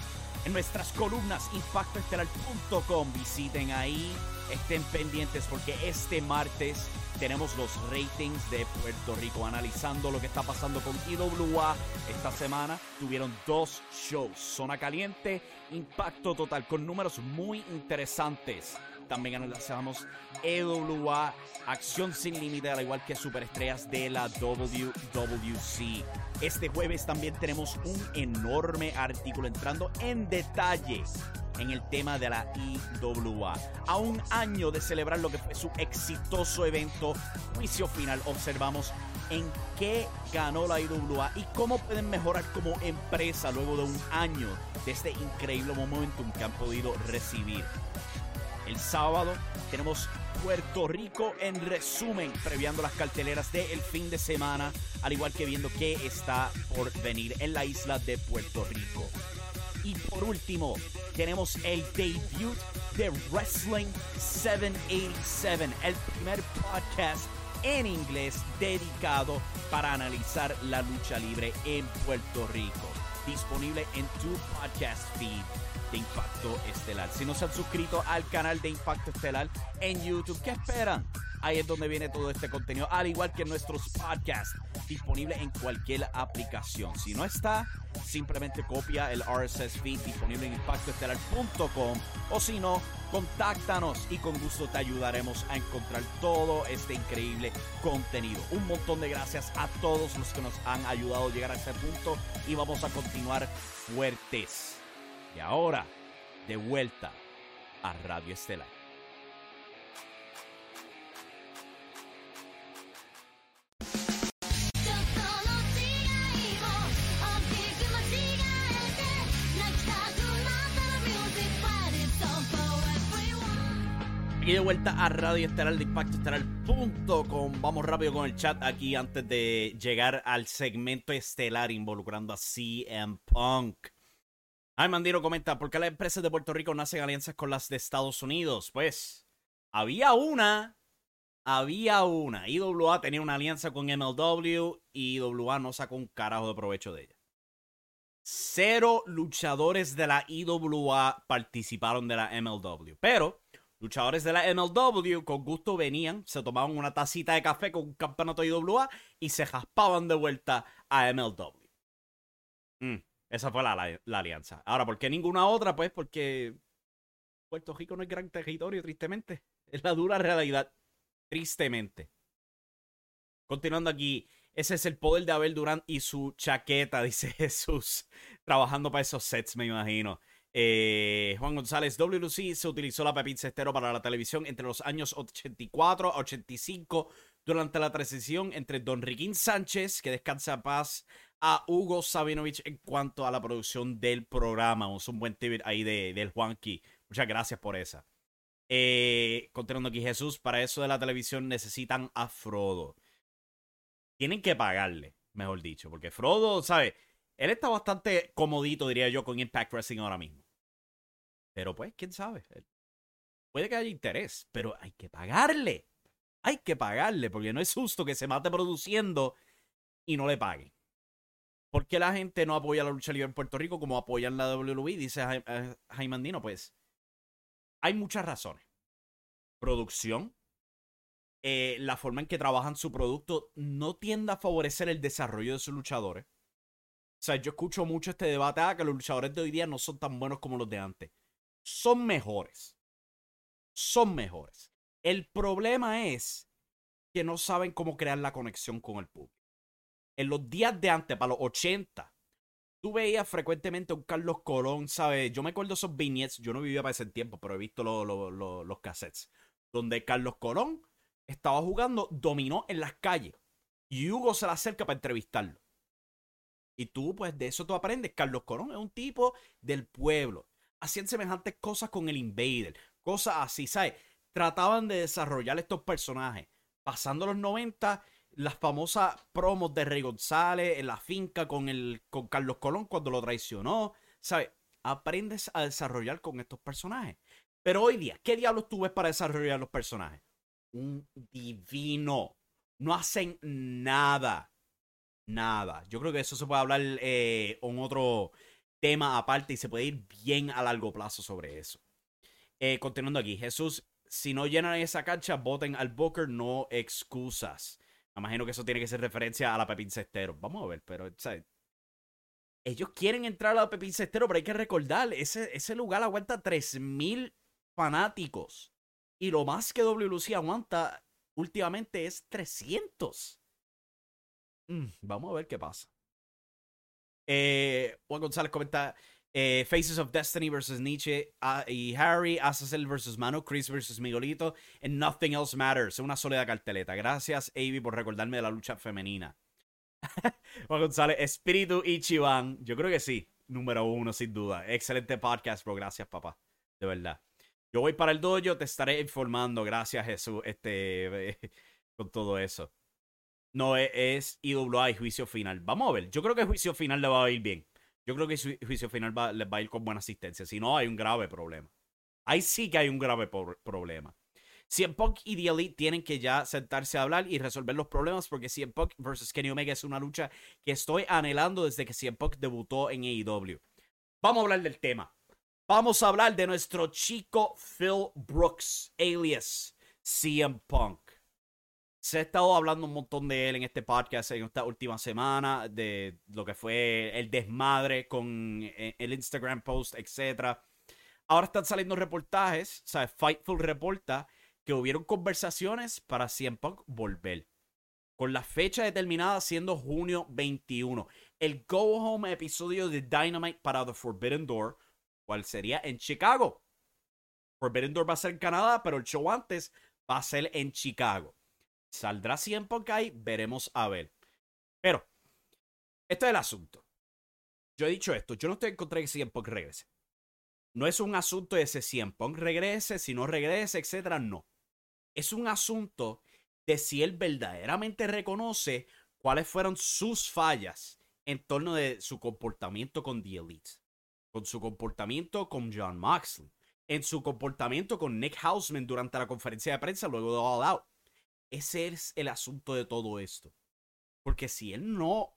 en nuestras columnas impacto estelar punto com. Visiten ahí, estén pendientes porque este martes tenemos los ratings de Puerto Rico, analizando lo que está pasando con I W A. Esta semana tuvieron dos shows, Zona Caliente, Impacto Total, con números muy interesantes. También analizamos E W A, Acción Sin Límite, al igual que superestrellas de la W W C. Este jueves también tenemos un enorme artículo entrando en detalle en el tema de la I W A. A un año de celebrar lo que fue su exitoso evento, juicio final, observamos en qué ganó la I W A y cómo pueden mejorar como empresa luego de un año de este increíble momentum que han podido recibir. El sábado tenemos Puerto Rico en resumen, previando las carteleras del fin de semana, al igual que viendo qué está por venir en la isla de Puerto Rico. Y por último, tenemos el debut de Wrestling setecientos ochenta y siete, el primer podcast en inglés dedicado para analizar la lucha libre en Puerto Rico. Disponible en tu podcast feed de Impacto Estelar. Si no se han suscrito al canal de Impacto Estelar en YouTube, ¿qué esperan? Ahí es donde viene todo este contenido, al igual que nuestros podcasts, disponible en cualquier aplicación. Si no está, simplemente copia el R S S feed disponible en impacto estelar punto com, o si no, contáctanos y con gusto te ayudaremos a encontrar todo este increíble contenido. Un montón de gracias a todos los que nos han ayudado a llegar a este punto y vamos a continuar fuertes. Y ahora, de vuelta a Radio Estelar. Aquí de vuelta a Radio Estelar de impacto estelar punto com. Vamos rápido con el chat aquí antes de llegar al segmento estelar involucrando a C M Punk. Ay, Mandino comenta, ¿por qué las empresas de Puerto Rico no hacen alianzas con las de Estados Unidos? Pues, había una, había una. I W A tenía una alianza con M L W y I W A no sacó un carajo de provecho de ella. Cero luchadores de la I W A participaron de la M L W, pero luchadores de la M L W con gusto venían, se tomaban una tacita de café con un campeonato de I W A y se jaspaban de vuelta a M L W. Mm, esa fue la, la, la alianza. Ahora, ¿por qué ninguna otra? Pues porque Puerto Rico no es gran territorio, tristemente. Es la dura realidad. Tristemente. Continuando aquí, ese es el poder de Abel Durán y su chaqueta, dice Jesús. Trabajando para esos sets, me imagino. Eh, Juan González, W W C se utilizó la Pepín Cestero para la televisión entre los años ochenta y cuatro a ochenta y cinco durante la transición entre Don Riquín Sánchez, que descansa en paz, a Hugo Sabinovich en cuanto a la producción del programa. Es un buen tip ahí de, del Juanqui. Muchas gracias por esa. Eh, continuando aquí, Jesús, para eso de la televisión necesitan a Frodo. Tienen que pagarle, mejor dicho, porque Frodo, ¿sabes? Él está bastante comodito, diría yo, con Impact Wrestling ahora mismo. Pero pues, quién sabe. Puede que haya interés, pero hay que pagarle. Hay que pagarle, porque no es justo que se mate produciendo y no le paguen. ¿Por qué la gente no apoya la lucha libre en Puerto Rico como apoyan la W W E? Dice Jaime, Jaime Andino. Pues hay muchas razones. Producción. Eh, la forma en que trabajan su producto no tiende a favorecer el desarrollo de sus luchadores. O sea, yo escucho mucho este debate, ah, que los luchadores de hoy día no son tan buenos como los de antes. Son mejores. Son mejores. El problema es que no saben cómo crear la conexión con el público. En los días de antes, para los ochenta, tú veías frecuentemente a un Carlos Colón, ¿sabes? Yo me acuerdo de esos vignettes, yo no vivía para ese tiempo, pero he visto lo, lo, lo, los cassettes, donde Carlos Colón estaba jugando dominó en las calles y Hugo se le acerca para entrevistarlo. Y tú, pues, de eso tú aprendes. Carlos Colón es un tipo del pueblo. Hacían semejantes cosas con el Invader. Cosas así, ¿sabes? Trataban de desarrollar estos personajes. Pasando los noventa, las famosas promos de Rey González en la finca con, el, con Carlos Colón cuando lo traicionó. ¿Sabes? Aprendes a desarrollar con estos personajes. Pero hoy día, ¿qué diablos tú ves para desarrollar los personajes? Un divino. No hacen nada. Nada. Yo creo que eso se puede hablar eh, en otro tema aparte y se puede ir bien a largo plazo sobre eso. Eh, continuando aquí, Jesús, si no llenan esa cancha, voten al Booker, no excusas. Me imagino que eso tiene que ser referencia a la Pepín Cestero. Vamos a ver, pero, ¿sabes? Ellos quieren entrar a la Pepín Cestero, pero hay que recordar, ese, ese lugar aguanta tres mil fanáticos. Y lo más que W L C aguanta últimamente es trescientos. Mm, vamos a ver qué pasa. Eh, Juan González comenta... Eh, Faces of Destiny versus Nietzsche uh, y Harry, Azazel versus Mano, Chris versus Miguelito, and Nothing Else Matters. Una sólida carteleta. Gracias, Avi, por recordarme de la lucha femenina. Juan González, Espíritu Ichiban. Yo creo que sí. Número uno, sin duda. Excelente podcast, bro. Gracias, papá. De verdad. Yo voy para el dojo, te estaré informando. Gracias, Jesús. Este, eh, con todo eso. No, es, es I W A y juicio final. Vamos a ver. Yo creo que juicio final le va a ir bien. Yo creo que su juicio final va, les va a ir con buena asistencia. Si no, hay un grave problema. Ahí sí que hay un grave problema. C M Punk y The Elite tienen que ya sentarse a hablar y resolver los problemas porque C M Punk versus Kenny Omega es una lucha que estoy anhelando desde que C M Punk debutó en A E W. Vamos a hablar del tema. Vamos a hablar de nuestro chico Phil Brooks, alias C M Punk. Se ha estado hablando un montón de él en este podcast en esta última semana, de lo que fue el desmadre con el Instagram post, etcétera. Ahora están saliendo reportajes, o sea, Fightful reporta que hubieron conversaciones para C M Punk volver. Con la fecha determinada siendo junio veintiuno. El Go Home episodio de Dynamite para The Forbidden Door, cual sería en Chicago. Forbidden Door va a ser en Canadá, pero el show antes va a ser en Chicago. ¿Saldrá C M Punk ahí? Veremos a ver. Pero, este es el asunto. Yo he dicho esto, yo no estoy en contra de que C M Punk regrese. No es un asunto de si C M Punk regrese, si no regrese, etcétera. No. Es un asunto de si él verdaderamente reconoce cuáles fueron sus fallas en torno de su comportamiento con The Elite, con su comportamiento con Jon Moxley, en su comportamiento con Nick Hausman durante la conferencia de prensa luego de All Out. Ese es el asunto de todo esto. Porque si él no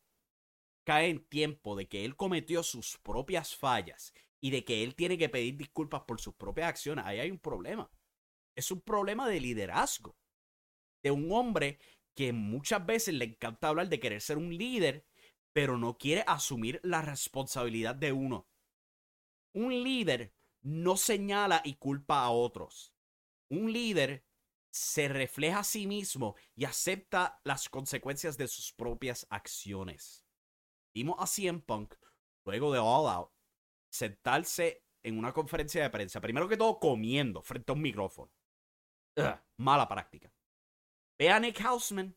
cae en tiempo de que él cometió sus propias fallas y de que él tiene que pedir disculpas por sus propias acciones, ahí hay un problema. Es un problema de liderazgo. De un hombre que muchas veces le encanta hablar de querer ser un líder, pero no quiere asumir la responsabilidad de uno. Un líder no señala y culpa a otros. Un líder se refleja a sí mismo y acepta las consecuencias de sus propias acciones. Vimos a C M Punk, luego de All Out, sentarse en una conferencia de prensa, primero que todo comiendo frente a un micrófono. Ugh, mala práctica. Ve a Nick Hausman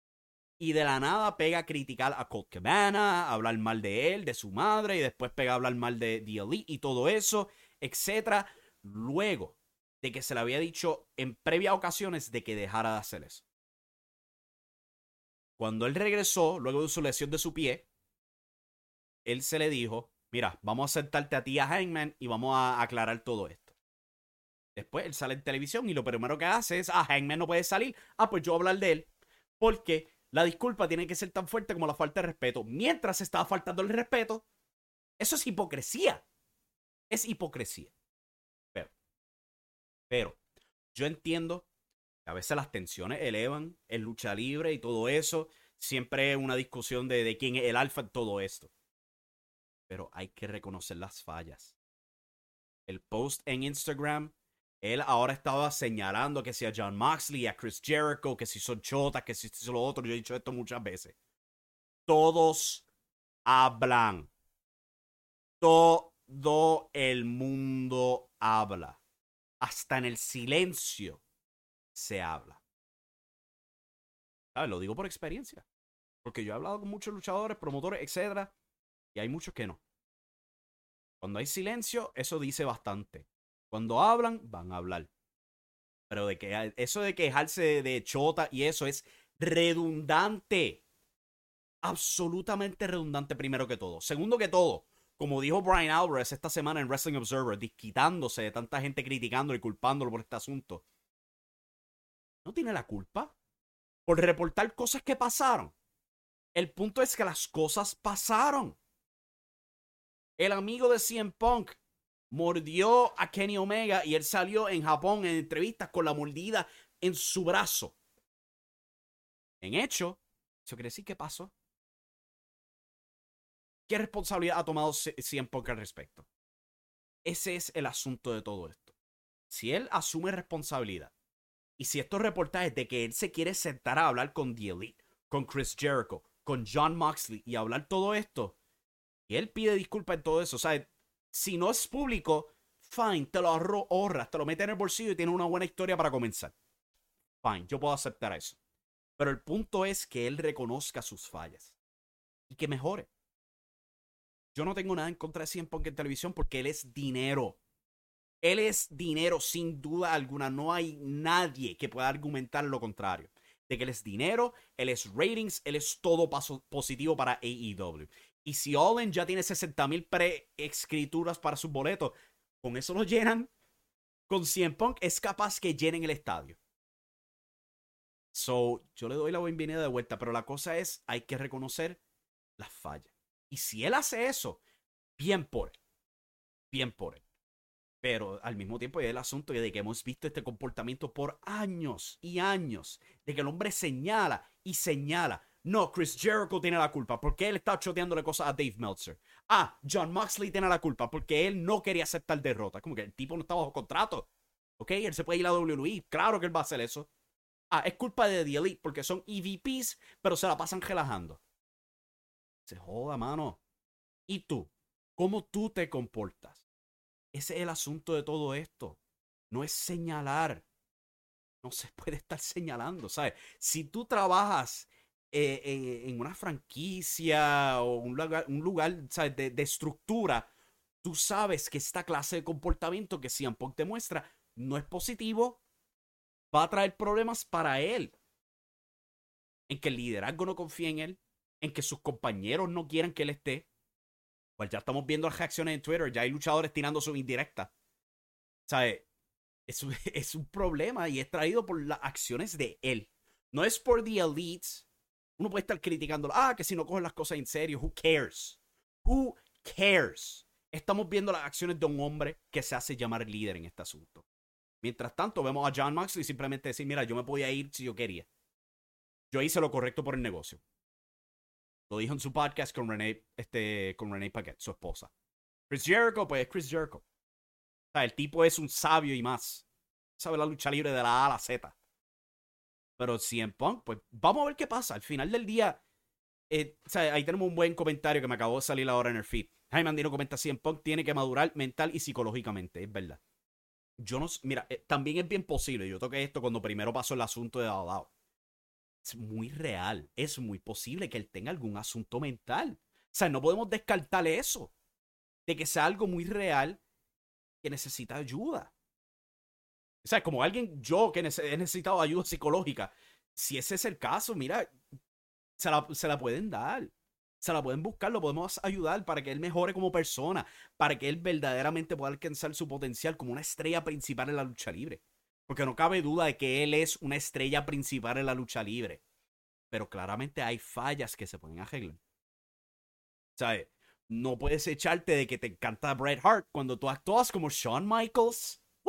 y de la nada pega a criticar a Colt Cabana, a hablar mal de él, de su madre, y después pega a hablar mal de The Elite y todo eso, etcétera. Luego de que se le había dicho en previas ocasiones de que dejara de hacer eso. Cuando él regresó, luego de su lesión de su pie, él se le dijo, mira, vamos a sentarte a ti a Hangman y vamos a aclarar todo esto. Después él sale en televisión y lo primero que hace es, ah, Hangman no puede salir, ah, pues yo voy a hablar de él, porque la disculpa tiene que ser tan fuerte como la falta de respeto. Mientras estaba faltando el respeto, eso es hipocresía. Es hipocresía. Pero, pero, yo entiendo que a veces las tensiones elevan en lucha libre y todo eso. Siempre es una discusión de, de quién es el alfa en todo esto. Pero hay que reconocer las fallas. El post en Instagram, él ahora estaba señalando que si a Jon Moxley, a Chris Jericho, que si son chotas, que si son lo otro. Yo he dicho esto muchas veces. Todos hablan. Todo el mundo habla. Hasta en el silencio se habla. ¿Sabes? Lo digo por experiencia. Porque yo he hablado con muchos luchadores, promotores, etcétera. Y hay muchos que no. Cuando hay silencio, eso dice bastante. Cuando hablan, van a hablar. Pero de que eso de quejarse de, de chota y eso es redundante. Absolutamente redundante, primero que todo. Segundo que todo, como dijo Brian Alvarez esta semana en Wrestling Observer, desquitándose de tanta gente criticándolo y culpándolo por este asunto. No tiene la culpa por reportar cosas que pasaron. El punto es que las cosas pasaron. El amigo de C M Punk mordió a Kenny Omega y él salió en Japón en entrevistas con la mordida en su brazo. En hecho, eso quiere decir que pasó. ¿Qué responsabilidad ha tomado C M Punk al respecto? Ese es el asunto de todo esto. Si él asume responsabilidad y si estos reportajes de que él se quiere sentar a hablar con The Elite, con Chris Jericho, con Jon Moxley y hablar todo esto, y él pide disculpas en todo eso, o sea, si no es público, fine, te lo ahorras, te lo metes en el bolsillo y tienes una buena historia para comenzar. Fine, yo puedo aceptar eso. Pero el punto es que él reconozca sus fallas y que mejore. Yo no tengo nada en contra de C M Punk en televisión porque él es dinero. Él es dinero, sin duda alguna. No hay nadie que pueda argumentar lo contrario. De que él es dinero, él es ratings, él es todo paso positivo para A E W. Y si All In ya tiene sesenta mil pre-escrituras para sus boletos, con eso lo llenan. Con C M Punk es capaz que llenen el estadio. So, yo le doy la bienvenida de vuelta, pero la cosa es, hay que reconocer las fallas. Y si él hace eso, bien por él. Bien por él. Pero al mismo tiempo hay el asunto de que hemos visto este comportamiento por años y años. De que el hombre señala y señala. No, Chris Jericho tiene la culpa porque él está choteándole cosas a Dave Meltzer. Ah, Jon Moxley tiene la culpa porque él no quería aceptar derrota. Como que el tipo no está bajo contrato. Ok, él se puede ir a W W E. Claro que él va a hacer eso. Ah, es culpa de The Elite porque son E V Ps, pero se la pasan relajando. Se joda, mano. ¿Y tú? ¿Cómo tú te comportas? Ese es el asunto de todo esto. No es señalar. No se puede estar señalando, ¿sabes? Si tú trabajas eh, eh, en una franquicia o un lugar, un lugar ¿sabes? De, de estructura, tú sabes que esta clase de comportamiento que C M Punk te muestra no es positivo, va a traer problemas para él. En que el liderazgo no confía en él, en que sus compañeros no quieran que él esté. Pues ya estamos viendo las reacciones en Twitter, ya hay luchadores tirando su indirecta. ¿Sabes? Es, es un problema y es traído por las acciones de él. No es por The Elites. Uno puede estar criticándolo. Ah, que si no cogen las cosas en serio. Who cares? Who cares? Estamos viendo las acciones de un hombre que se hace llamar líder en este asunto. Mientras tanto, vemos a Jon Moxley simplemente decir, mira, yo me podía ir si yo quería. Yo hice lo correcto por el negocio. Lo dijo en su podcast con Renee, este, con Renee Paquette, su esposa. Chris Jericho, pues es Chris Jericho. O sea, el tipo es un sabio y más. Sabe la lucha libre de la A a la Z. Pero C M Punk, pues vamos a ver qué pasa. Al final del día, eh, o sea, ahí tenemos un buen comentario que me acabó de salir ahora en el feed. Jaime Andino comenta, C M Punk tiene que madurar mental y psicológicamente. Es verdad. Yo no, mira, eh, también es bien posible. Yo toqué esto cuando primero pasó el asunto de Dao Dao. Es muy real. Es muy posible que él tenga algún asunto mental. O sea, no podemos descartar eso. De que sea algo muy real que necesita ayuda. O sea, como alguien, yo que he necesitado ayuda psicológica, si ese es el caso, mira, se la, se la pueden dar. Se la pueden buscar, lo podemos ayudar para que él mejore como persona, para que él verdaderamente pueda alcanzar su potencial como una estrella principal en la lucha libre. Porque no cabe duda de que él es una estrella principal en la lucha libre. Pero claramente hay fallas que se pueden arreglar. ¿Sabes? No puedes echarte de que te encanta Bret Hart cuando tú actúas como Shawn Michaels. ¡Uh!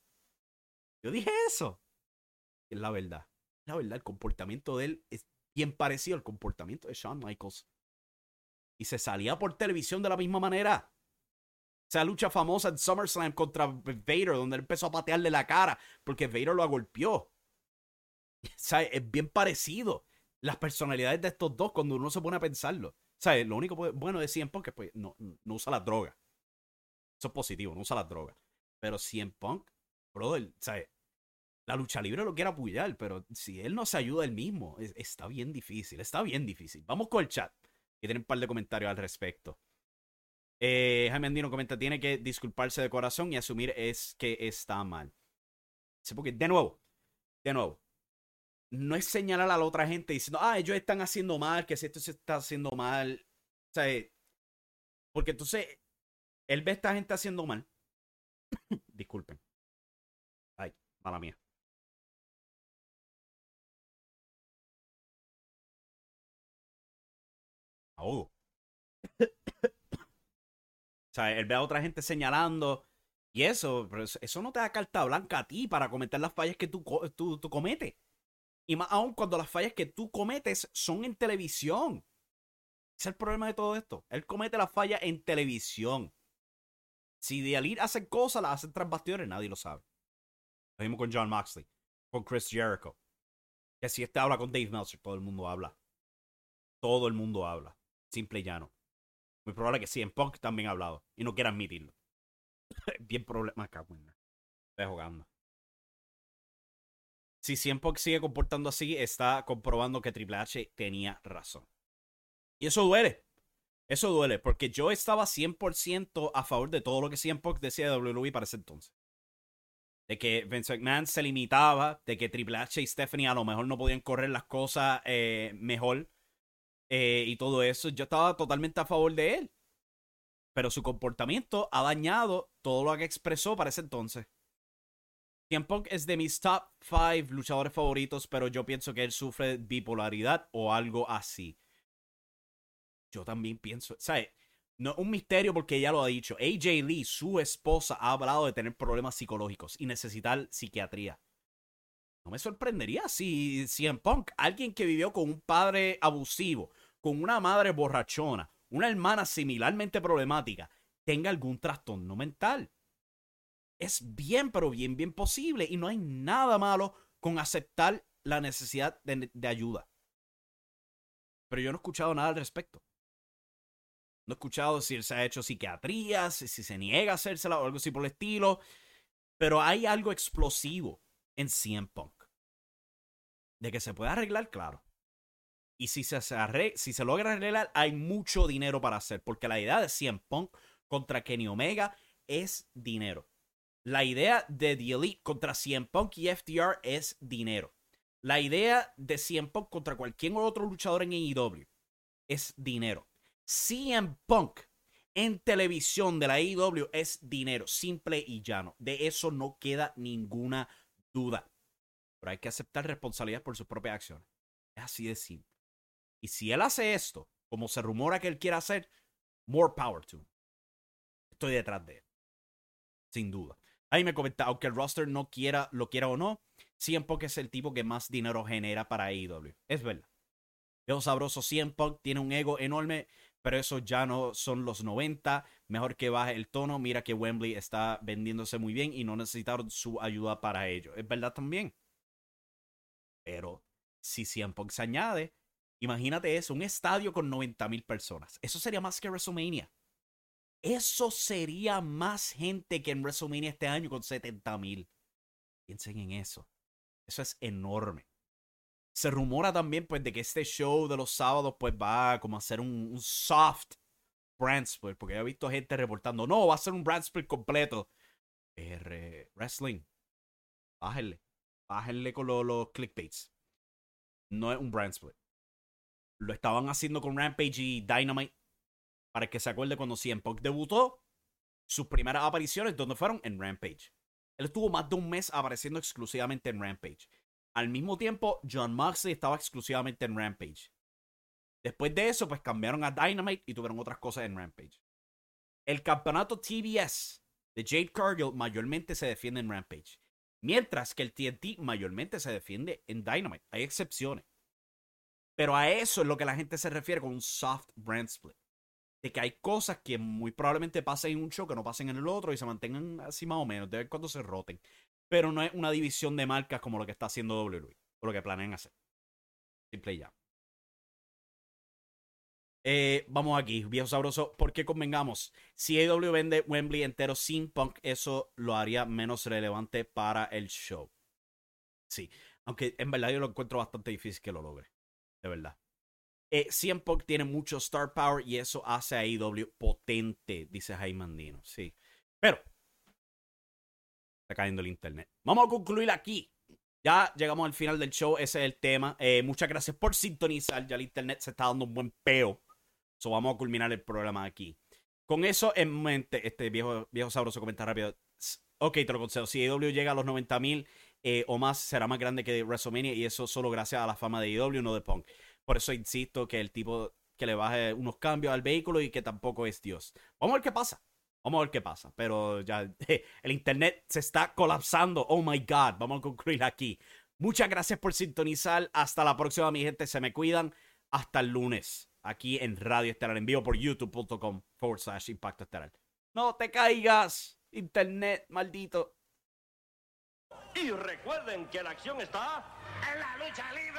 Yo dije eso. Es la verdad. La verdad, el comportamiento de él es bien parecido al comportamiento de Shawn Michaels. Y se salía por televisión de la misma manera. Esa lucha famosa en SummerSlam contra Vader, donde él empezó a patearle la cara porque Vader lo agolpeó. O sea, es bien parecido las personalidades de estos dos cuando uno se pone a pensarlo. O sea, lo único bueno de C M Punk es que pues, no, no usa las drogas. Eso es positivo, no usa las drogas. Pero C M Punk, brother, ¿sabes? La lucha libre lo quiere apoyar, pero si él no se ayuda él mismo, es, está bien difícil, está bien difícil. Vamos con el chat, que tiene un par de comentarios al respecto. Eh, Jaime Andino comenta, tiene que disculparse de corazón y asumir es que está mal. Sí, porque, de nuevo, de nuevo, no es señalar a la otra gente diciendo, ah, ellos están haciendo mal, que si esto se está haciendo mal. O sea, porque entonces, él ve a esta gente haciendo mal. Disculpen. Ay, mala mía. Ahogo. O sea, él ve a otra gente señalando y eso, pero eso, eso no te da carta blanca a ti para cometer las fallas que tú, tú, tú cometes. Y más aún cuando las fallas que tú cometes son en televisión. Ese es el problema de todo esto. Él comete las fallas en televisión. Si The Elite hacen cosas, las hacen tras bastidores, nadie lo sabe. Lo mismo con Jon Moxley, con Chris Jericho. Que si este habla con Dave Meltzer, todo el mundo habla. Todo el mundo habla. Simple y llano. Muy probable que sí, en Punk también ha hablado. Y no quiera admitirlo. Bien problema acá, bueno. Estoy jugando. Si C M Punk sigue comportando así, está comprobando que Triple H tenía razón. Y eso duele. Eso duele, porque yo estaba cien por ciento a favor de todo lo que C M Punk decía de W W E para ese entonces. De que Vince McMahon se limitaba, de que Triple H y Stephanie a lo mejor no podían correr las cosas eh, mejor eh, y todo eso. Yo estaba totalmente a favor de él. Pero su comportamiento ha dañado todo lo que expresó para ese entonces. C M Punk es de mis top cinco luchadores favoritos, pero yo pienso que él sufre bipolaridad o algo así. Yo también pienso, ¿sabes? No es un misterio porque ella lo ha dicho. A J Lee, su esposa, ha hablado de tener problemas psicológicos y necesitar psiquiatría. No me sorprendería si C M Punk, alguien que vivió con un padre abusivo, con una madre borrachona, una hermana similarmente problemática, tenga algún trastorno mental. Es bien, pero bien, bien posible. Y no hay nada malo con aceptar la necesidad de, de ayuda. Pero yo no he escuchado nada al respecto. No he escuchado si él se ha hecho psiquiatría, si, si se niega a hacérsela o algo así por el estilo. Pero hay algo explosivo en C M Punk. De que se puede arreglar, claro. Y si se, se arregla, si se logra arreglar, hay mucho dinero para hacer. Porque la idea de C M Punk contra Kenny Omega es dinero. La idea de The Elite contra C M Punk y F T R es dinero. La idea de C M Punk contra cualquier otro luchador en A E W es dinero. C M Punk en televisión de la A E W es dinero, simple y llano. De eso no queda ninguna duda. Pero hay que aceptar responsabilidad por sus propias acciones. Es así de simple. Y si él hace esto, como se rumora que él quiere hacer, more power to him. Estoy detrás de él. Sin duda. Ahí me comenta, aunque el roster no quiera, lo quiera o no, C M Punk es el tipo que más dinero genera para A E W. Es verdad. Viejo sabroso, C M Punk tiene un ego enorme, pero eso ya no son los noventa. Mejor que baje el tono. Mira que Wembley está vendiéndose muy bien y no necesitaron su ayuda para ello. Es verdad también. Pero si C M Punk se añade, imagínate eso, un estadio con noventa mil personas. Eso sería más que WrestleMania. Eso sería más gente que en WrestleMania este año con setenta mil. Piensen en eso. Eso es enorme. Se rumora también pues de que este show de los sábados pues va como a ser un, un soft brand split. Porque he visto gente reportando, no, va a ser un brand split completo. R Wrestling. Bájenle. Bájenle con lo, los clickbaits. No es un brand split. Lo estaban haciendo con Rampage y Dynamite. Para que se acuerde cuando C M Punk debutó, sus primeras apariciones, ¿dónde fueron? En Rampage. Él estuvo más de un mes apareciendo exclusivamente en Rampage. Al mismo tiempo, Jon Moxley estaba exclusivamente en Rampage. Después de eso, pues cambiaron a Dynamite y tuvieron otras cosas en Rampage. El campeonato T B S de Jade Cargill mayormente se defiende en Rampage. Mientras que el T N T mayormente se defiende en Dynamite. Hay excepciones. Pero a eso es lo que la gente se refiere con un soft brand split. De que hay cosas que muy probablemente pasen en un show que no pasen en el otro y se mantengan así más o menos, de ver cuando se roten. Pero no es una división de marcas como lo que está haciendo W W E, o lo que planean hacer. Simple y ya. Eh, vamos aquí, viejo sabroso, porque convengamos, si A E W vende Wembley entero sin Punk, eso lo haría menos relevante para el show. Sí, aunque en verdad yo lo encuentro bastante difícil que lo logre, de verdad. Eh, C M Punk tiene mucho star power y eso hace a A E W potente, dice Jaime Andino. Sí, pero está cayendo el internet. Vamos a concluir aquí. Ya llegamos al final del show, ese es el tema. Eh, muchas gracias por sintonizar. Ya el internet se está dando un buen peo. So vamos a culminar el programa aquí. Con eso en mente, este viejo, viejo sabroso comenta rápido. Ok, te lo concedo. Si A E W llega a los noventa mil eh, o más, será más grande que WrestleMania y eso solo gracias a la fama de A E W, no de Punk. Por eso insisto que el tipo que le baje unos cambios al vehículo y que tampoco es Dios. Vamos a ver qué pasa. Vamos a ver qué pasa. Pero ya el internet se está colapsando. Oh my God. Vamos a concluir aquí. Muchas gracias por sintonizar. Hasta la próxima, mi gente. Se me cuidan. Hasta el lunes. Aquí en Radio Estelar. En vivo por youtube.com forward slash Impacto Estelar. No te caigas. Internet, maldito. Y recuerden que la acción está en la lucha libre.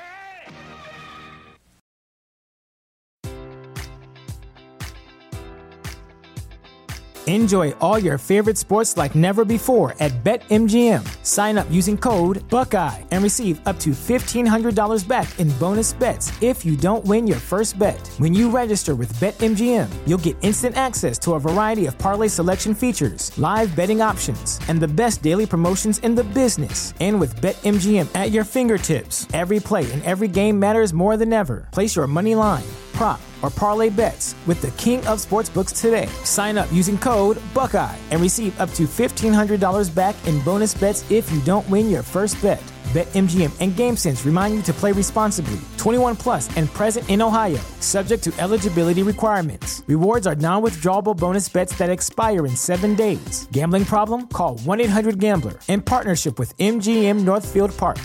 Enjoy all your favorite sports like never before at BetMGM. Sign up using code Buckeye and receive up to fifteen hundred dollars back in bonus bets if you don't win your first bet. When you register with BetMGM, you'll get instant access to a variety of parlay selection features, live betting options, and the best daily promotions in the business. And with BetMGM at your fingertips, every play and every game matters more than ever. Place your money line, prop, or parlay bets with the king of sportsbooks today. Sign up using code Buckeye and receive up to fifteen hundred dollars back in bonus bets if you don't win your first bet. BetMGM and GameSense remind you to play responsibly. twenty-one plus and present in Ohio, subject to eligibility requirements. Rewards are non-withdrawable bonus bets that expire in seven days. Gambling problem? Call one eight hundred gambler in partnership with M G M Northfield Park.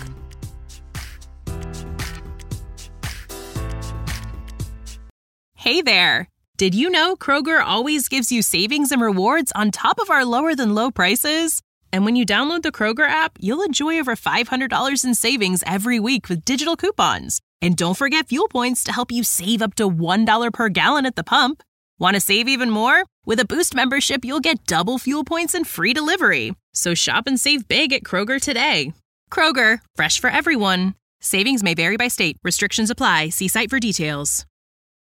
Hey there! Did you know Kroger always gives you savings and rewards on top of our lower-than-low prices? And when you download the Kroger app, you'll enjoy over five hundred dollars in savings every week with digital coupons. And don't forget fuel points to help you save up to one dollar per gallon at the pump. Want to save even more? With a Boost membership, you'll get double fuel points and free delivery. So shop and save big at Kroger today. Kroger, fresh for everyone. Savings may vary by state. Restrictions apply. See site for details.